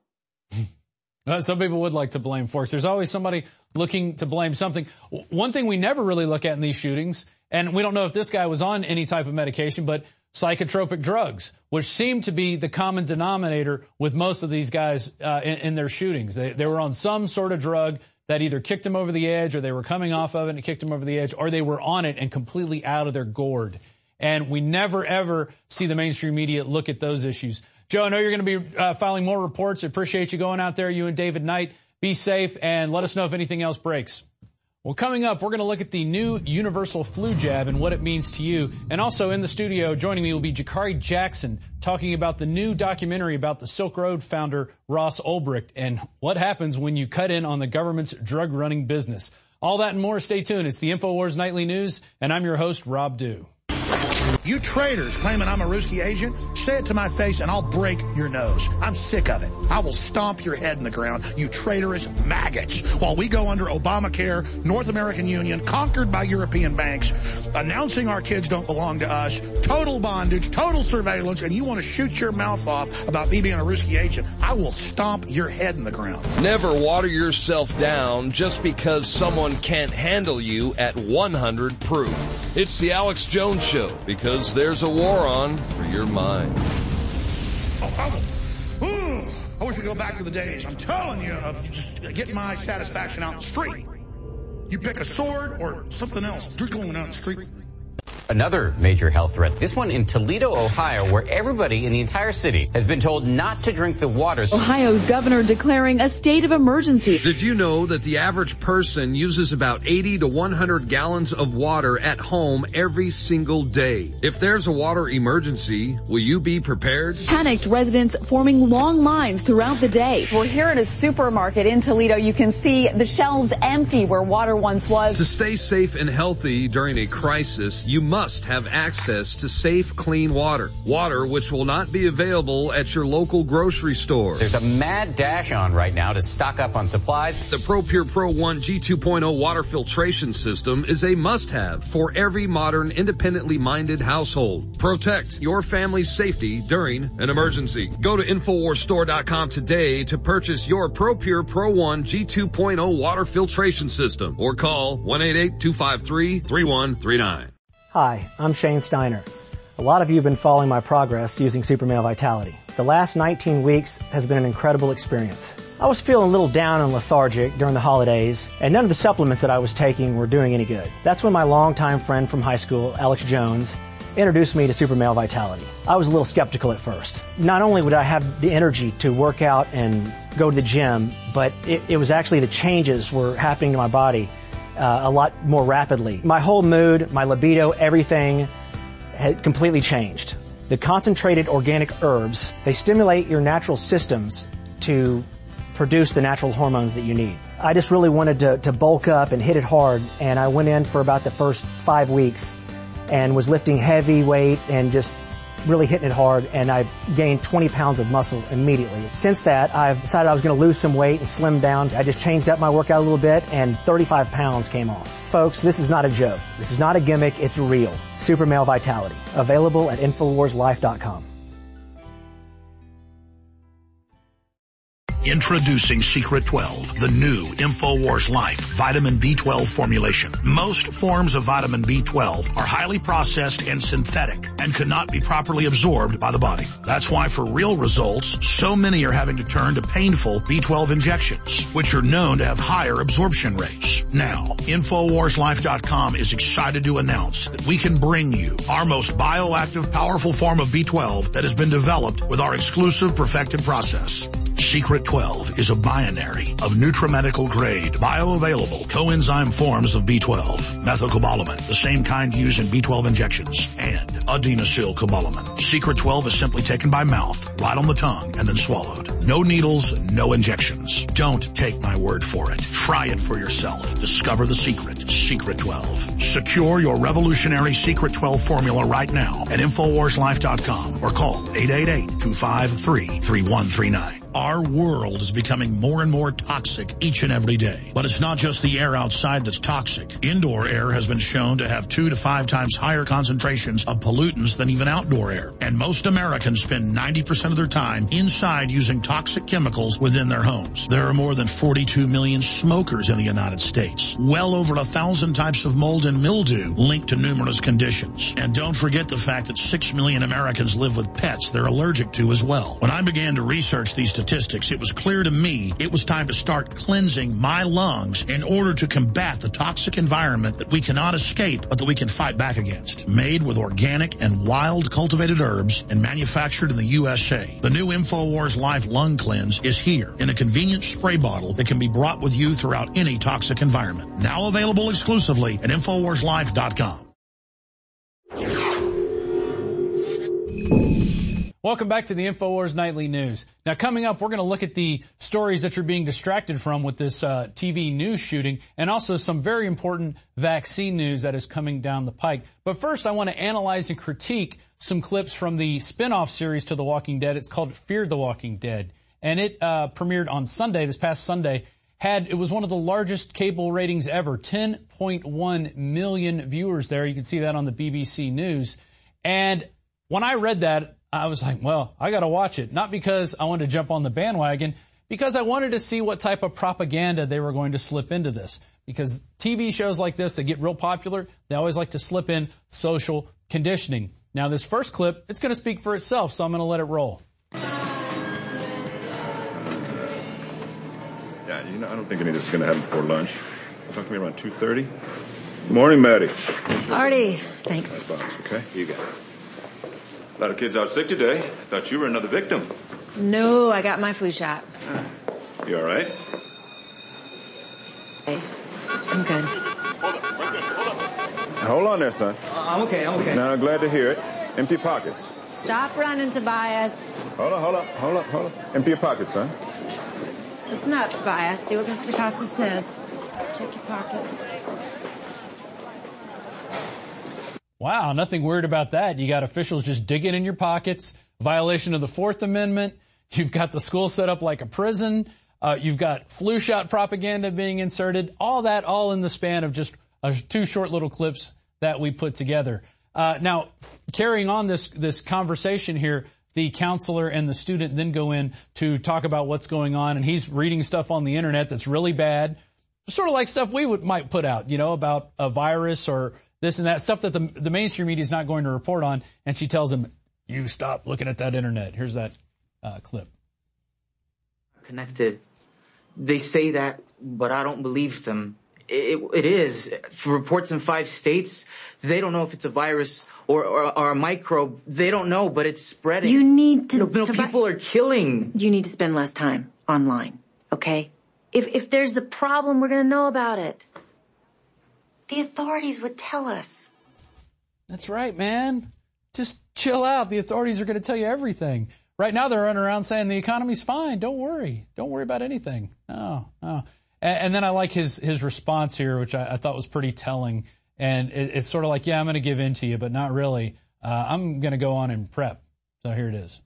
Some people would like to blame forks. There's always somebody looking to blame something. One thing we never really look at in these shootings, and we don't know if this guy was on any type of medication, but psychotropic drugs, which seem to be the common denominator with most of these guys in their shootings. They were on some sort of drug that either kicked them over the edge, or they were coming off of it and it kicked them over the edge, or they were on it and completely out of their gourd. And we never, ever see the mainstream media look at those issues. Joe, I know you're going to be filing more reports. I appreciate you going out there, you and David Knight. Be safe, and let us know if anything else breaks. Well, coming up, we're going to look at the new universal flu jab and what it means to you. And also in the studio, joining me will be Jakari Jackson, talking about the new documentary about the Silk Road founder, Ross Ulbricht, and what happens when you cut in on the government's drug-running business. All that and more. Stay tuned. It's the InfoWars Nightly News, and I'm your host, Rob Dew. You traitors claiming I'm a Ruski agent, say it to my face and I'll break your nose. I'm sick of it. I will stomp your head in the ground, you traitorous maggots, while we go under Obamacare, North American Union, conquered by European banks, announcing our kids don't belong to us, total bondage, total surveillance, and you want to shoot your mouth off about me being a Ruski agent. I will stomp your head in the ground. Never water yourself down just because someone can't handle you at 100 proof. It's the Alex Jones Show, because there's a war on for your mind. I wish we could go back to the days, I'm telling you, of just getting my satisfaction out in the street. You pick a sword or something else, you're going out in the street. Another major health threat, this one in Toledo, Ohio, where everybody in the entire city has been told not to drink the water. Ohio's governor declaring a state of emergency. Did you know that the average person uses about 80 to 100 gallons of water at home every single day? If there's a water emergency, will you be prepared? Panicked residents forming long lines throughout the day. We're here at a supermarket in Toledo. You can see the shelves empty where water once was. To stay safe and healthy during a crisis, you must have access to safe, clean water. Water which will not be available at your local grocery store. There's a mad dash on right now to stock up on supplies. The ProPure Pro 1 G2.0 water filtration system is a must-have for every modern, independently minded household. Protect your family's safety during an emergency. Go to InfoWarsStore.com today to purchase your ProPure Pro 1 G2.0 water filtration system, or call 1-888-253-3139. Hi, I'm Shane Steiner. A lot of you have been following my progress using Super Male Vitality. The last 19 weeks has been an incredible experience. I was feeling a little down and lethargic during the holidays, and none of the supplements that I was taking were doing any good. That's when my longtime friend from high school, Alex Jones, introduced me to Super Male Vitality. I was a little skeptical at first. Not only would I have the energy to work out and go to the gym, but it was actually the changes were happening to my body a lot more rapidly. My whole mood, my libido, everything had completely changed. The concentrated organic herbs, they stimulate your natural systems to produce the natural hormones that you need. I just really wanted to bulk up and hit it hard, and I went in for about the first 5 weeks and was lifting heavy weight and just really hitting it hard, and I gained 20 pounds of muscle immediately. Since that, I've decided I was going to lose some weight and slim down. I just changed up my workout a little bit, and 35 pounds came off. Folks, this is not a joke. This is not a gimmick. It's real. Super Male Vitality. Available at InfoWarsLife.com. Introducing Secret 12, the new InfoWars Life vitamin B12 formulation. Most forms of vitamin B12 are highly processed and synthetic and cannot be properly absorbed by the body. That's why for real results, so many are having to turn to painful B12 injections, which are known to have higher absorption rates. Now, InfoWarsLife.com is excited to announce that we can bring you our most bioactive, powerful form of B12 that has been developed with our exclusive perfected process. Secret 12 is a binary of nutramedical grade, bioavailable coenzyme forms of B12, methylcobalamin, the same kind used in B12 injections, and adenosylcobalamin. Secret 12 is simply taken by mouth, right on the tongue, and then swallowed. No needles, no injections. Don't take my word for it. Try it for yourself. Discover the secret. Secret 12. Secure your revolutionary Secret 12 formula right now at InfoWarsLife.com or call 888-253-3139. Our world is becoming more and more toxic each and every day. But it's not just the air outside that's toxic. Indoor air has been shown to have 2 to 5 times higher concentrations of pollutants than even outdoor air. And most Americans spend 90% of their time inside using toxic chemicals within their homes. There are more than 42 million smokers in the United States. Well over 1,000 types of mold and mildew linked to numerous conditions. And don't forget the fact that 6 million Americans live with pets they're allergic to as well. When I began to research these statistics, it was clear to me it was time to start cleansing my lungs in order to combat the toxic environment that we cannot escape but that we can fight back against. Made with organic and wild cultivated herbs and manufactured in the USA, the new InfoWars Life Lung Cleanse is here in a convenient spray bottle that can be brought with you throughout any toxic environment. Now available exclusively at InfoWarsLife.com. Welcome back to the InfoWars Nightly News. Now coming up, we're going to look at the stories that you're being distracted from with this TV news shooting, and also some very important vaccine news that is coming down the pike. But first, I want to analyze and critique some clips from the spin-off series to The Walking Dead. It's called Fear the Walking Dead, and it premiered on Sunday, this past Sunday. It was one of the largest cable ratings ever, 10.1 million viewers there. You can see that on the BBC News. And when I read that, I was like, well, I got to watch it. Not because I wanted to jump on the bandwagon, because I wanted to see what type of propaganda they were going to slip into this. Because TV shows like this, they get real popular. They always like to slip in social conditioning. Now, this first clip, it's going to speak for itself, so I'm going to let it roll. Yeah, I don't think any of this is going to happen before lunch. Talk to me around 2:30. Good morning, Maddie. Artie, thanks. Okay, you got it. A lot of kids out sick today. I thought you were another victim. No, I got my flu shot. You all right? Hey, I'm good. Hold on there, son. I'm okay. Now, I'm glad to hear it. Empty pockets. Stop running, Tobias. Hold on. Empty your pockets, son. Listen up, Tobias. Do what Mr. Costa says. Check your pockets. Wow, nothing weird about that. You got officials just digging in your pockets, violation of the Fourth Amendment. You've got the school set up like a prison. You've got flu shot propaganda being inserted. All that, all in the span of just 2 short little clips that we put together. Now, carrying on this conversation here, the counselor and the student then go in to talk about what's going on, and he's reading stuff on the internet that's really bad, sort of like stuff we might put out, about a virus or this and that, stuff that the mainstream media is not going to report on. And she tells him, you stop looking at that internet. Here's that clip. Connected. They say that, but I don't believe them. It is. For reports in 5 states, they don't know if it's a virus or a microbe. They don't know, but it's spreading. You need to... people are killing. You need to spend less time online, okay? If there's a problem, we're going to know about it. The authorities would tell us. That's right, man. Just chill out. The authorities are going to tell you everything. Right now, they're running around saying the economy's fine. Don't worry. Don't worry about anything. Oh. And then I like his response here, which I thought was pretty telling. And it's sort of like, yeah, I'm going to give in to you, but not really. I'm going to go on and prep. So here it is.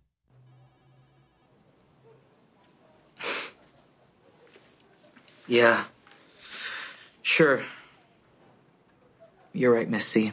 Yeah. Sure. You're right, Miss C.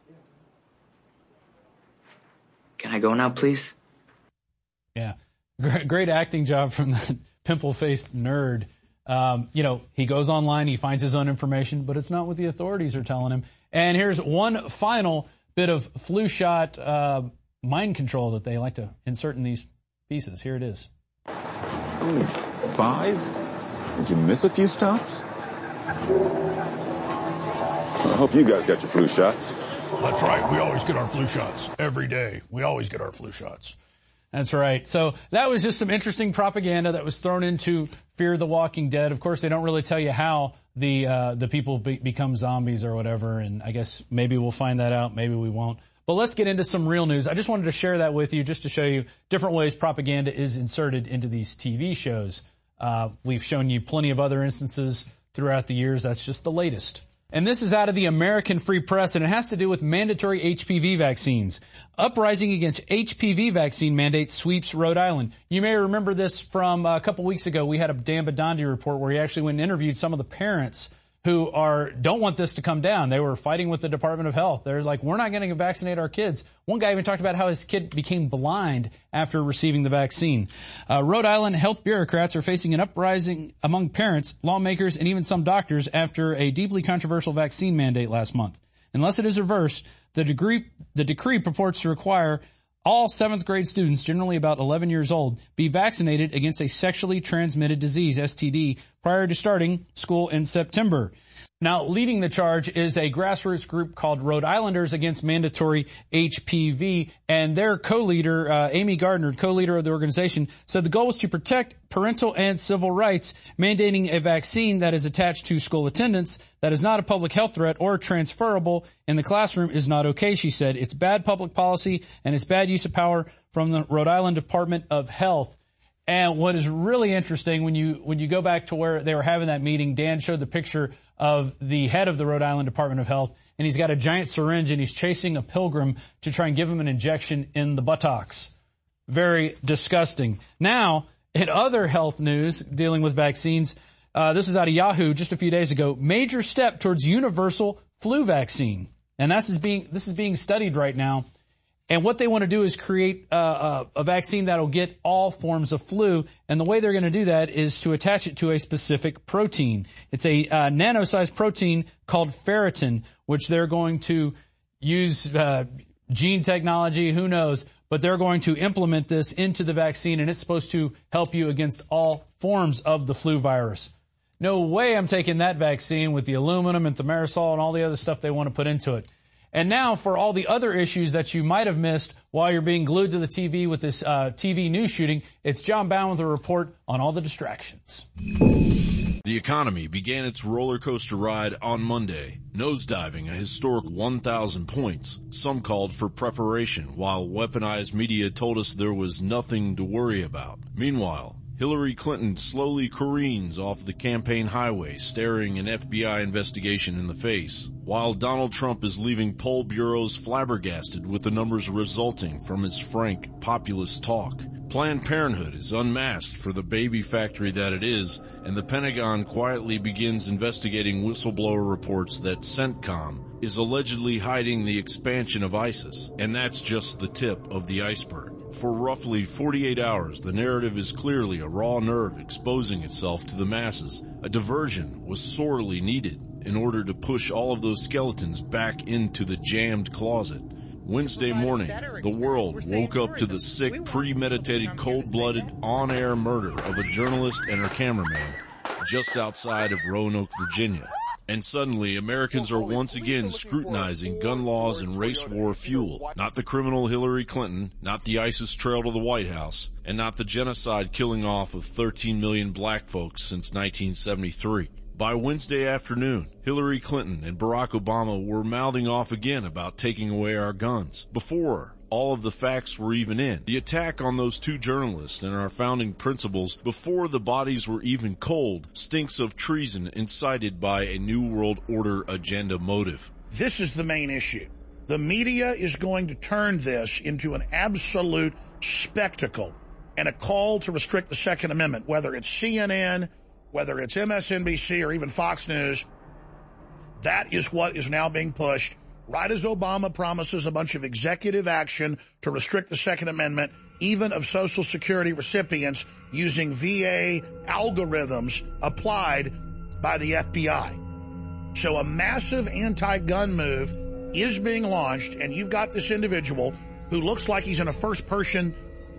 Can I go now, please? Yeah. Great acting job from that pimple-faced nerd. He goes online, he finds his own information, but it's not what the authorities are telling him. And here's one final bit of flu shot mind control that they like to insert in these pieces. Here it is. Only 5? Did you miss a few stops? I hope you guys got your flu shots. That's right. We always get our flu shots every day. We always get our flu shots. That's right. So that was just some interesting propaganda that was thrown into Fear the Walking Dead. Of course, they don't really tell you how the people become zombies or whatever, and I guess maybe we'll find that out, maybe we won't. But let's get into some real news. I just wanted to share that with you just to show you different ways propaganda is inserted into these TV shows. We've shown you plenty of other instances throughout the years. That's just the latest. And this is out of the American Free Press, and it has to do with mandatory HPV vaccines. Uprising against HPV vaccine mandate sweeps Rhode Island. You may remember this from a couple weeks ago. We had a Dan Badandi report where he actually went and interviewed some of the parents who don't want this to come down. They were fighting with the Department of Health. They're like, we're not going to vaccinate our kids. One guy even talked about how his kid became blind after receiving the vaccine. Rhode Island health bureaucrats are facing an uprising among parents, lawmakers, and even some doctors after a deeply controversial vaccine mandate last month. Unless it is reversed, the decree purports to require all 7th grade students, generally about 11 years old, be vaccinated against a sexually transmitted disease, STD, prior to starting school in September. Now, leading the charge is a grassroots group called Rhode Islanders Against Mandatory HPV, and their co-leader, Amy Gardner, co-leader of the organization, said the goal was to protect parental and civil rights. Mandating a vaccine that is attached to school attendance that is not a public health threat or transferable in the classroom is not okay, she said. It's bad public policy, and it's bad use of power from the Rhode Island Department of Health. And what is really interesting, when you go back to where they were having that meeting, Dan showed the picture of the head of the Rhode Island Department of Health, and he's got a giant syringe and he's chasing a pilgrim to try and give him an injection in the buttocks. Very disgusting. Now, in other health news dealing with vaccines, this is out of Yahoo just a few days ago. Major step towards universal flu vaccine. And this is being studied right now. And what they want to do is create a vaccine that'll get all forms of flu. And the way they're going to do that is to attach it to a specific protein. It's a nano-sized protein called ferritin, which they're going to use gene technology, who knows, but they're going to implement this into the vaccine, and it's supposed to help you against all forms of the flu virus. No way I'm taking that vaccine with the aluminum and thimerosal and all the other stuff they want to put into it. And now for all the other issues that you might have missed while you're being glued to the TV with this TV news shooting, it's John Bound with a report on all the distractions. The economy began its roller coaster ride on Monday, nosediving a historic 1,000 points. Some called for preparation, while weaponized media told us there was nothing to worry about. Meanwhile, Hillary Clinton slowly careens off the campaign highway, staring an FBI investigation in the face, while Donald Trump is leaving poll bureaus flabbergasted with the numbers resulting from his frank, populist talk. Planned Parenthood is unmasked for the baby factory that it is, and the Pentagon quietly begins investigating whistleblower reports that CENTCOM is allegedly hiding the expansion of ISIS. And that's just the tip of the iceberg. For roughly 48 hours, the narrative is clearly a raw nerve exposing itself to the masses. A diversion was sorely needed in order to push all of those skeletons back into the jammed closet. Wednesday morning, the world woke up to the sick, premeditated, cold-blooded, on-air murder of a journalist and her cameraman just outside of Roanoke, Virginia. And suddenly, Americans are once again scrutinizing gun laws and race war fuel. Not the criminal Hillary Clinton, not the ISIS trail to the White House, and not the genocide killing off of 13 million black folks since 1973. By Wednesday afternoon, Hillary Clinton and Barack Obama were mouthing off again about taking away our guns. Before all of the facts were even in. The attack on those two journalists and our founding principles before the bodies were even cold stinks of treason incited by a New World Order agenda motive. This is the main issue. The media is going to turn this into an absolute spectacle and a call to restrict the Second Amendment, whether it's CNN, whether it's MSNBC or even Fox News. That is what is now being pushed. Right as Obama promises a bunch of executive action to restrict the Second Amendment, even of Social Security recipients using VA algorithms applied by the FBI. So a massive anti-gun move is being launched, and you've got this individual who looks like he's in a first-person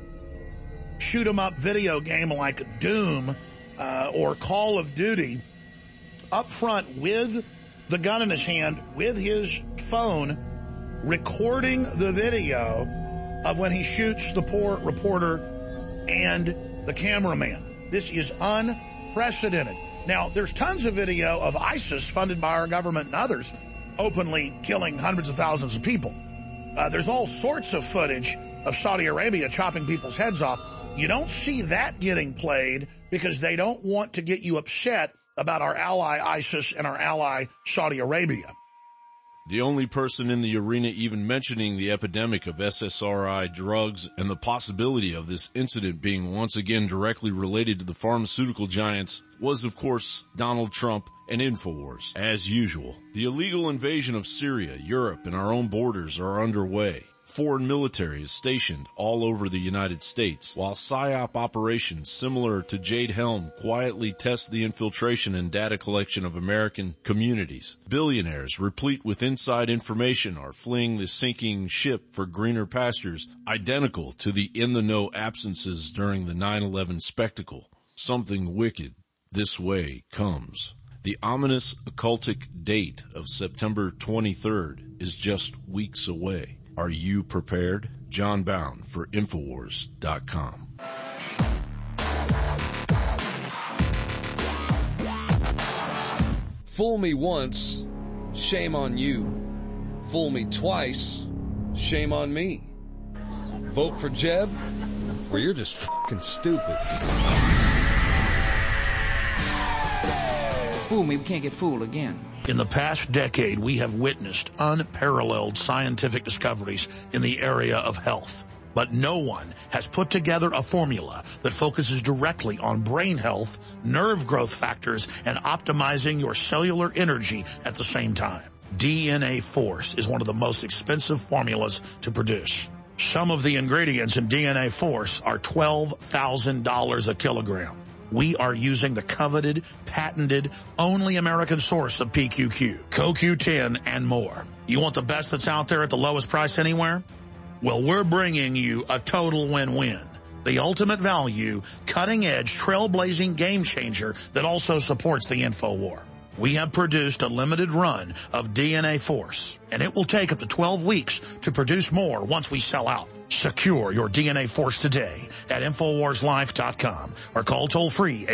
shoot-'em-up video game like Doom or Call of Duty up front with the gun in his hand, with his phone, recording the video of when he shoots the poor reporter and the cameraman. This is unprecedented. Now, there's tons of video of ISIS, funded by our government and others, openly killing hundreds of thousands of people. There's all sorts of footage of Saudi Arabia chopping people's heads off. You don't see that getting played because they don't want to get you upset about our ally ISIS and our ally Saudi Arabia. The only person in the arena even mentioning the epidemic of SSRI drugs and the possibility of this incident being once again directly related to the pharmaceutical giants was, of course, Donald Trump and InfoWars. As usual, the illegal invasion of Syria, Europe, and our own borders are underway. Foreign military is stationed all over the United States, while PSYOP operations similar to Jade Helm quietly test the infiltration and data collection of American communities. Billionaires replete with inside information are fleeing the sinking ship for greener pastures, identical to the in-the-know absences during the 9/11 spectacle. Something wicked this way comes. The ominous occultic date of September 23rd is just weeks away. Are you prepared? John Bound for Infowars.com. Fool me once, shame on you. Fool me twice, shame on me. Vote for Jeb, or you're just fucking stupid. Fool me, we can't get fooled again. In the past decade, we have witnessed unparalleled scientific discoveries in the area of health. But no one has put together a formula that focuses directly on brain health, nerve growth factors, and optimizing your cellular energy at the same time. DNA Force is one of the most expensive formulas to produce. Some of the ingredients in DNA Force are $12,000 a kilogram. We are using the coveted, patented, only American source of PQQ, CoQ10, and more. You want the best that's out there at the lowest price anywhere? Well, we're bringing you a total win-win. The ultimate value, cutting-edge, trailblazing game changer that also supports the InfoWar. We have produced a limited run of DNA Force, and it will take up to 12 weeks to produce more once we sell out. Secure your DNA Force today at InfoWarsLife.com or call toll-free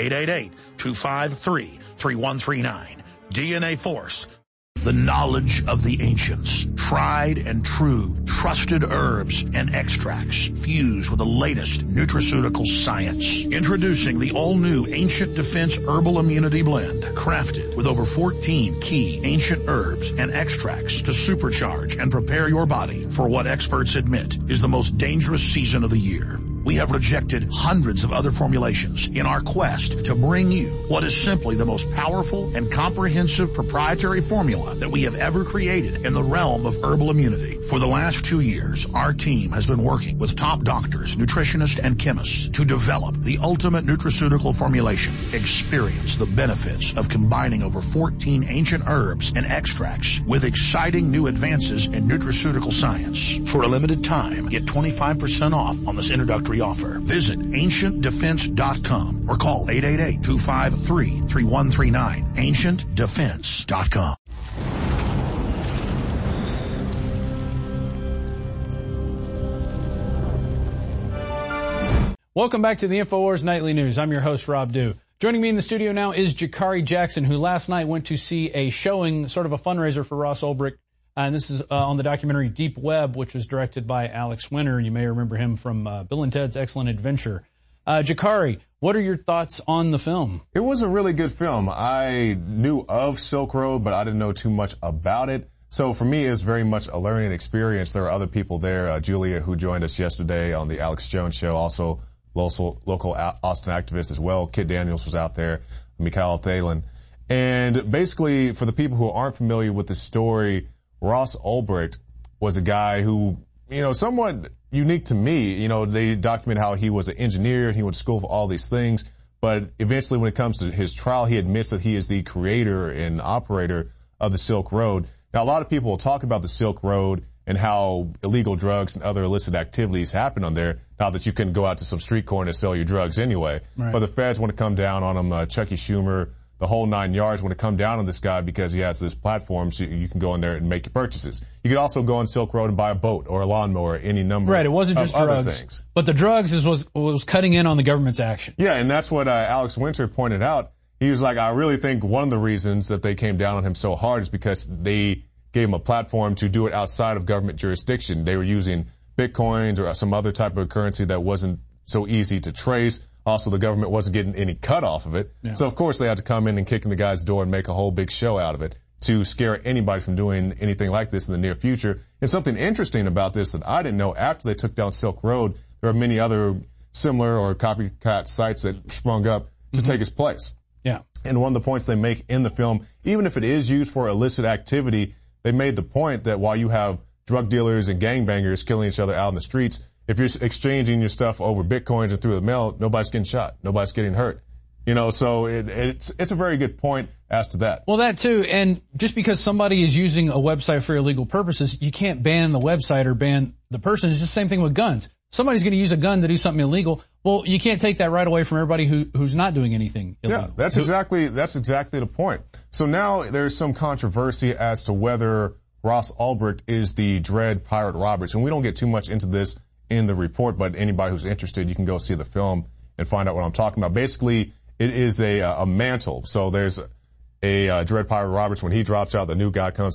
888-253-3139. DNA Force, the knowledge of the ancients, tried and true, trusted herbs and extracts fused with the latest nutraceutical science. Introducing the all-new Ancient Defense Herbal Immunity Blend, crafted with over 14 key ancient herbs and extracts to supercharge and prepare your body for what experts admit is the most dangerous season of the year. We have rejected hundreds of other formulations in our quest to bring you what is simply the most powerful and comprehensive proprietary formula that we have ever created in the realm of herbal immunity. For the last 2 years, our team has been working with top doctors, nutritionists, and chemists to develop the ultimate nutraceutical formulation. Experience the benefits of combining over 14 ancient herbs and extracts with exciting new advances in nutraceutical science. For a limited time, get 25% off on this introductory offer. Visit AncientDefense.com or call 888-253-3139. AncientDefense.com. Welcome back to the InfoWars Nightly News. I'm your host, Rob Dew. Joining me in the studio now is Jakari Jackson, who last night went to see a showing, sort of a fundraiser for Ross Ulbricht. And this is on the documentary Deep Web, which was directed by Alex Winter. You may remember him from Bill and Ted's Excellent Adventure. Jakari, what are your thoughts on the film? It was a really good film. I knew of Silk Road, but I didn't know too much about it. So for me, it's very much a learning experience. There are other people there. Julia, who joined us yesterday on the Alex Jones Show, also local Austin activist as well. Kit Daniels was out there, Mikhail Thalen. And basically, for the people who aren't familiar with the story, Ross Ulbricht was a guy who, somewhat unique to me. They document how he was an engineer and he went to school for all these things. But eventually, when it comes to his trial, he admits that he is the creator and operator of the Silk Road. Now, a lot of people will talk about the Silk Road and how illegal drugs and other illicit activities happen on there. Now that you can go out to some street corner and sell your drugs anyway. Right. But the feds want to come down on them. Chucky Schumer the whole 9 yards when it come down on this guy because he has this platform so you can go in there and make your purchases. You could also go on Silk Road and buy a boat or a lawnmower, any number right, it wasn't just of drugs, other things. But the drugs was cutting in on the government's action. Yeah, and that's what Alex Winter pointed out. He was like, I really think one of the reasons that they came down on him so hard is because they gave him a platform to do it outside of government jurisdiction. They were using Bitcoins or some other type of currency that wasn't so easy to trace. Also, the government wasn't getting any cut off of it. Yeah. So, of course, they had to come in and kick in the guy's door and make a whole big show out of it to scare anybody from doing anything like this in the near future. And something interesting about this that I didn't know, after they took down Silk Road, there are many other similar or copycat sites that sprung up to take its place. Yeah. And one of the points they make in the film, even if it is used for illicit activity, they made the point that while you have drug dealers and gangbangers killing each other out in the streets, if you're exchanging your stuff over Bitcoins and through the mail, nobody's getting shot. Nobody's getting hurt. You know, so it's a very good point as to that. Well, that too. And just because somebody is using a website for illegal purposes, you can't ban the website or ban the person. It's just the same thing with guns. Somebody's going to use a gun to do something illegal. Well, you can't take that right away from everybody who's not doing anything illegal. Yeah, that's exactly the point. So now there's some controversy as to whether Ross Ulbricht is the Dread Pirate Roberts. And we don't get too much into this in the report, but anybody who's interested, you can go see the film and find out what I'm talking about. Basically, it is a mantle. So there's a Dread Pirate Roberts. When he drops out, the new guy comes,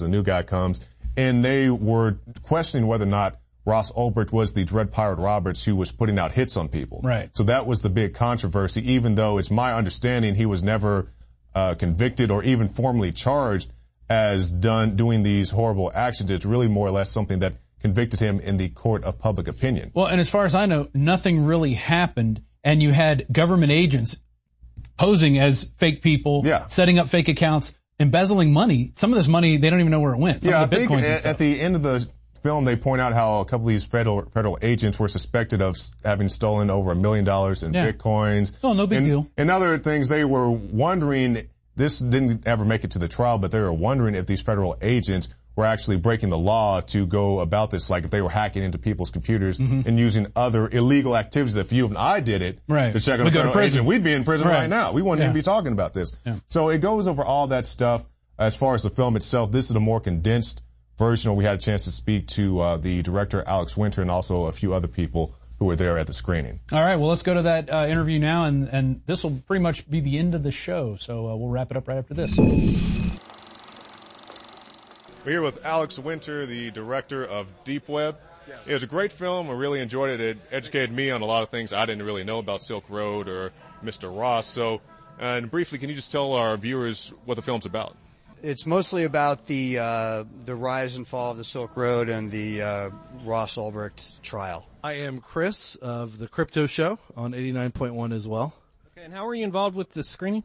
and they were questioning whether or not Ross Ulbricht was the Dread Pirate Roberts who was putting out hits on people. Right. So that was the big controversy, even though it's my understanding he was never convicted or even formally charged as doing these horrible actions. It's really more or less something that convicted him in the court of public opinion. Well, and as far as I know, nothing really happened, and you had government agents posing as fake people, setting up fake accounts, embezzling money. Some of this money, they don't even know where it went. Some of the Bitcoins and stuff. At the end of the film, they point out how a couple of these federal agents were suspected of having stolen over $1 million in Bitcoins. Oh, no big deal. And other things, they were wondering, this didn't ever make it to the trial, but they were wondering if these federal agents were actually breaking the law to go about this, like if they were hacking into people's computers and using other illegal activities. If you and I did it to check on a federal agent, we'd be in prison right now. We wouldn't even be talking about this. Yeah. So it goes over all that stuff. As far as the film itself, this is a more condensed version. We had a chance to speak to the director, Alex Winter, and also a few other people who were there at the screening. All right, well, let's go to that interview now, and this will pretty much be the end of the show. So we'll wrap it up right after this. We're here with Alex Winter, the director of Deep Web. Yeah. It was a great film. I really enjoyed it. It educated me on a lot of things I didn't really know about Silk Road or Mr. Ross. So, and briefly, can you just tell our viewers what the film's about? It's mostly about the rise and fall of the Silk Road and the Ross Ulbricht trial. I am Chris of the Crypto Show on 89.1 as well. Okay, and how were you involved with the screening?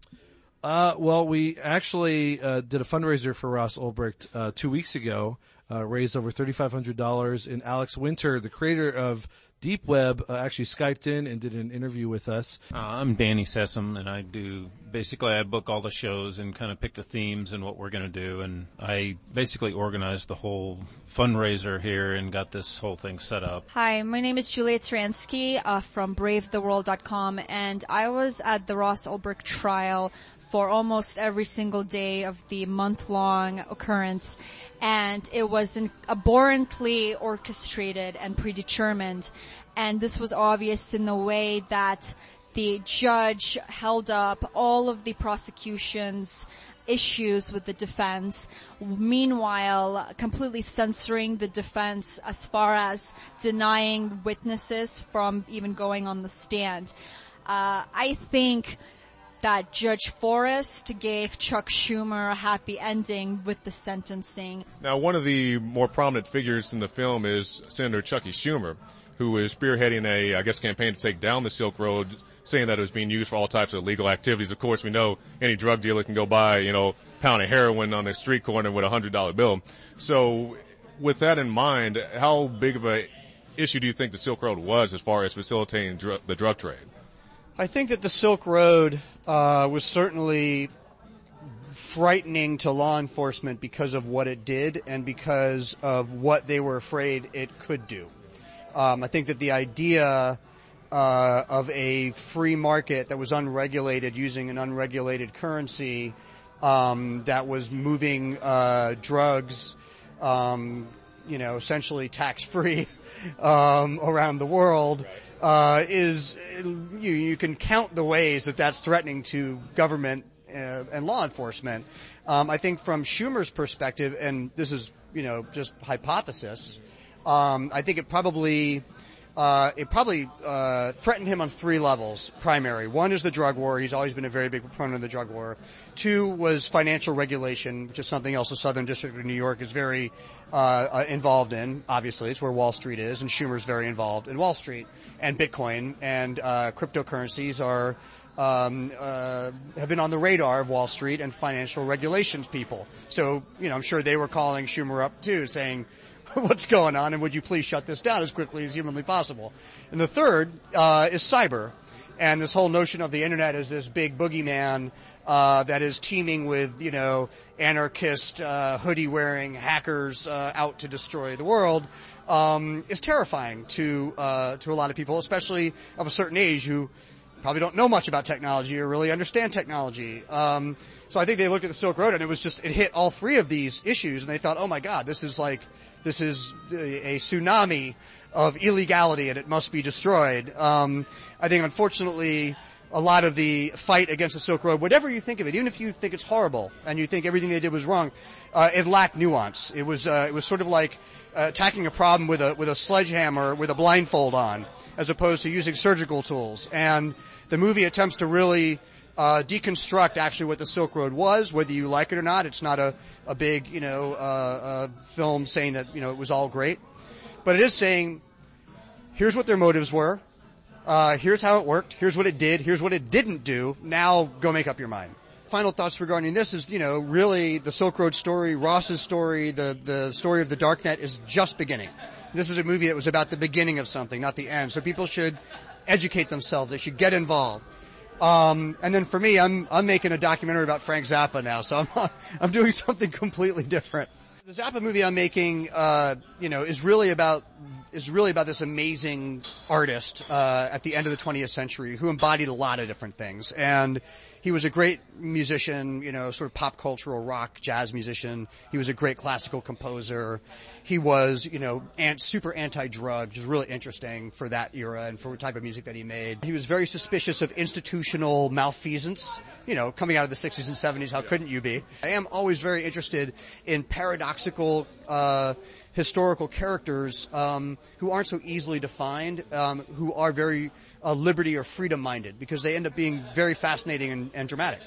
Well, we actually did a fundraiser for Ross Ulbricht 2 weeks ago, raised over $3,500, and Alex Winter, the creator of Deep Web, actually Skyped in and did an interview with us. I'm Danny Sessom, and I book all the shows and kind of pick the themes and what we're going to do, and I basically organized the whole fundraiser here and got this whole thing set up. Hi, my name is Julia Transky from BraveTheWorld.com, and I was at the Ross Ulbricht trial for almost every single day of the month-long occurrence, and it was abhorrently orchestrated and predetermined, and this was obvious in the way that the judge held up all of the prosecution's issues with the defense, meanwhile completely censoring the defense as far as denying witnesses from even going on the stand. I think that Judge Forrest gave Chuck Schumer a happy ending with the sentencing. Now, one of the more prominent figures in the film is Senator Chucky Schumer, who is spearheading a campaign to take down the Silk Road, saying that it was being used for all types of illegal activities. Of course, we know any drug dealer can go buy, a pound of heroin on a street corner with a $100 bill. So with that in mind, how big of a issue do you think the Silk Road was as far as facilitating the drug trade? I think that the Silk Road was certainly frightening to law enforcement because of what it did and because of what they were afraid it could do. I think that the idea of a free market that was unregulated, using an unregulated currency, that was moving, drugs, essentially tax-free, around the world, you can count the ways that that's threatening to government, and law enforcement. I think from Schumer's perspective, and this is, just hypothesis, I think it probably threatened him on three levels, primary. One is the drug war. He's always been a very big proponent of the drug war. Two was financial regulation, which is something else the Southern District of New York is very involved in. Obviously, it's where Wall Street is, and Schumer's very involved in Wall Street. And Bitcoin and cryptocurrencies have been on the radar of Wall Street and financial regulations people. So, I'm sure they were calling Schumer up too, saying, what's going on, and would you please shut this down as quickly as humanly possible? And the third is cyber, and this whole notion of the internet as this big boogeyman that is teeming with, anarchist, hoodie-wearing hackers out to destroy the world, is terrifying to a lot of people, especially of a certain age who probably don't know much about technology or really understand technology. So I think they looked at the Silk Road, and it hit all three of these issues, and they thought, oh my God, this is a tsunami of illegality, and it must be destroyed. I think, unfortunately, a lot of the fight against the Silk Road, whatever you think of it, even if you think it's horrible and you think everything they did was wrong, it lacked nuance. It was sort of like attacking a problem with a sledgehammer with a blindfold on, as opposed to using surgical tools. And the movie attempts to really deconstruct actually what the Silk Road was, whether you like it or not. It's not a big, film saying that, it was all great. But it is saying, here's what their motives were. Here's how it worked. Here's what it did. Here's what it didn't do. Now go make up your mind. Final thoughts regarding this is, really the Silk Road story, Ross's story, the story of the Darknet is just beginning. This is a movie that was about the beginning of something, not the end. So people should educate themselves. They should get involved. And then for me, I'm making a documentary about Frank Zappa now, so I'm doing something completely different. The Zappa movie I'm making, is really about this amazing artist, at the end of the 20th century who embodied a lot of different things. And he was a great musician, sort of pop cultural rock, jazz musician. He was a great classical composer. He was, super anti-drug, which is really interesting for that era and for the type of music that he made. He was very suspicious of institutional malfeasance, coming out of the 60s and 70s. How couldn't you be? I am always very interested in paradoxical, historical characters, who aren't so easily defined, who are very liberty or freedom minded, because they end up being very fascinating and dramatic.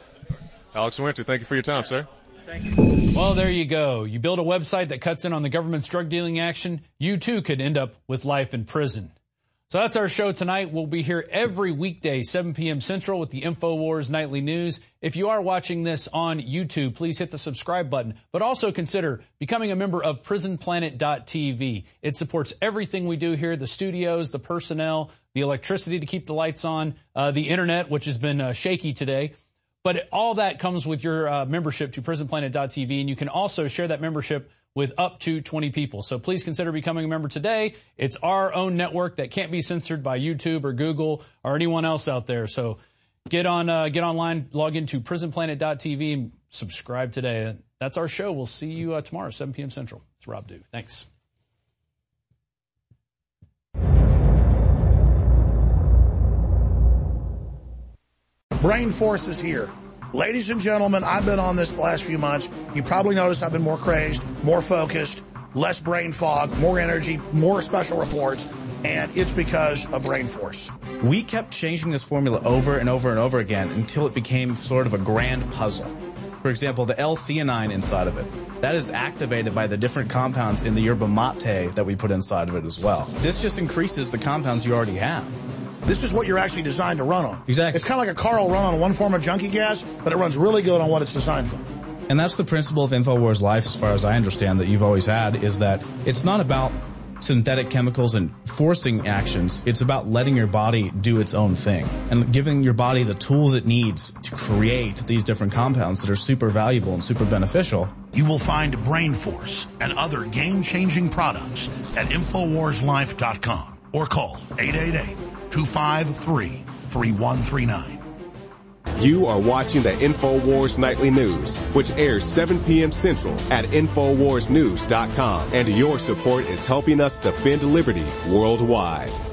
Alex Winter, thank you for your time, sir. Thank you. Well, there you go. You build a website that cuts in on the government's drug dealing action, you too could end up with life in prison. So that's our show tonight. We'll be here every weekday, 7 p.m. Central with the InfoWars Nightly News. If you are watching this on YouTube, please hit the subscribe button, but also consider becoming a member of PrisonPlanet.tv. It supports everything we do here, the studios, the personnel, the electricity to keep the lights on, the internet, which has been shaky today. But all that comes with your membership to PrisonPlanet.tv, and you can also share that membership with up to 20 people. So please consider becoming a member today. It's our own network that can't be censored by YouTube or Google or anyone else out there. So get online, log into PrisonPlanet.tv and subscribe today. That's our show. We'll see you tomorrow, 7 p.m. Central. It's Rob Dew. Thanks. Brain Force is here. Ladies and gentlemen, I've been on this the last few months. You probably noticed I've been more crazed, more focused, less brain fog, more energy, more special reports, and it's because of Brain Force. We kept changing this formula over and over and over again until it became sort of a grand puzzle. For example, the L-theanine inside of it, that is activated by the different compounds in the yerba mate that we put inside of it as well. This just increases the compounds you already have. This is what you're actually designed to run on. Exactly. It's kind of like a car will run on one form of junkie gas, but it runs really good on what it's designed for. And that's the principle of InfoWars Life, as far as I understand, that you've always had, is that it's not about synthetic chemicals and forcing actions. It's about letting your body do its own thing and giving your body the tools it needs to create these different compounds that are super valuable and super beneficial. You will find Brain Force and other game-changing products at InfoWarsLife.com or call 888 253-3139. You are watching the InfoWars Nightly News, which airs 7 p.m. Central at InfoWarsNews.com. And your support is helping us defend liberty worldwide.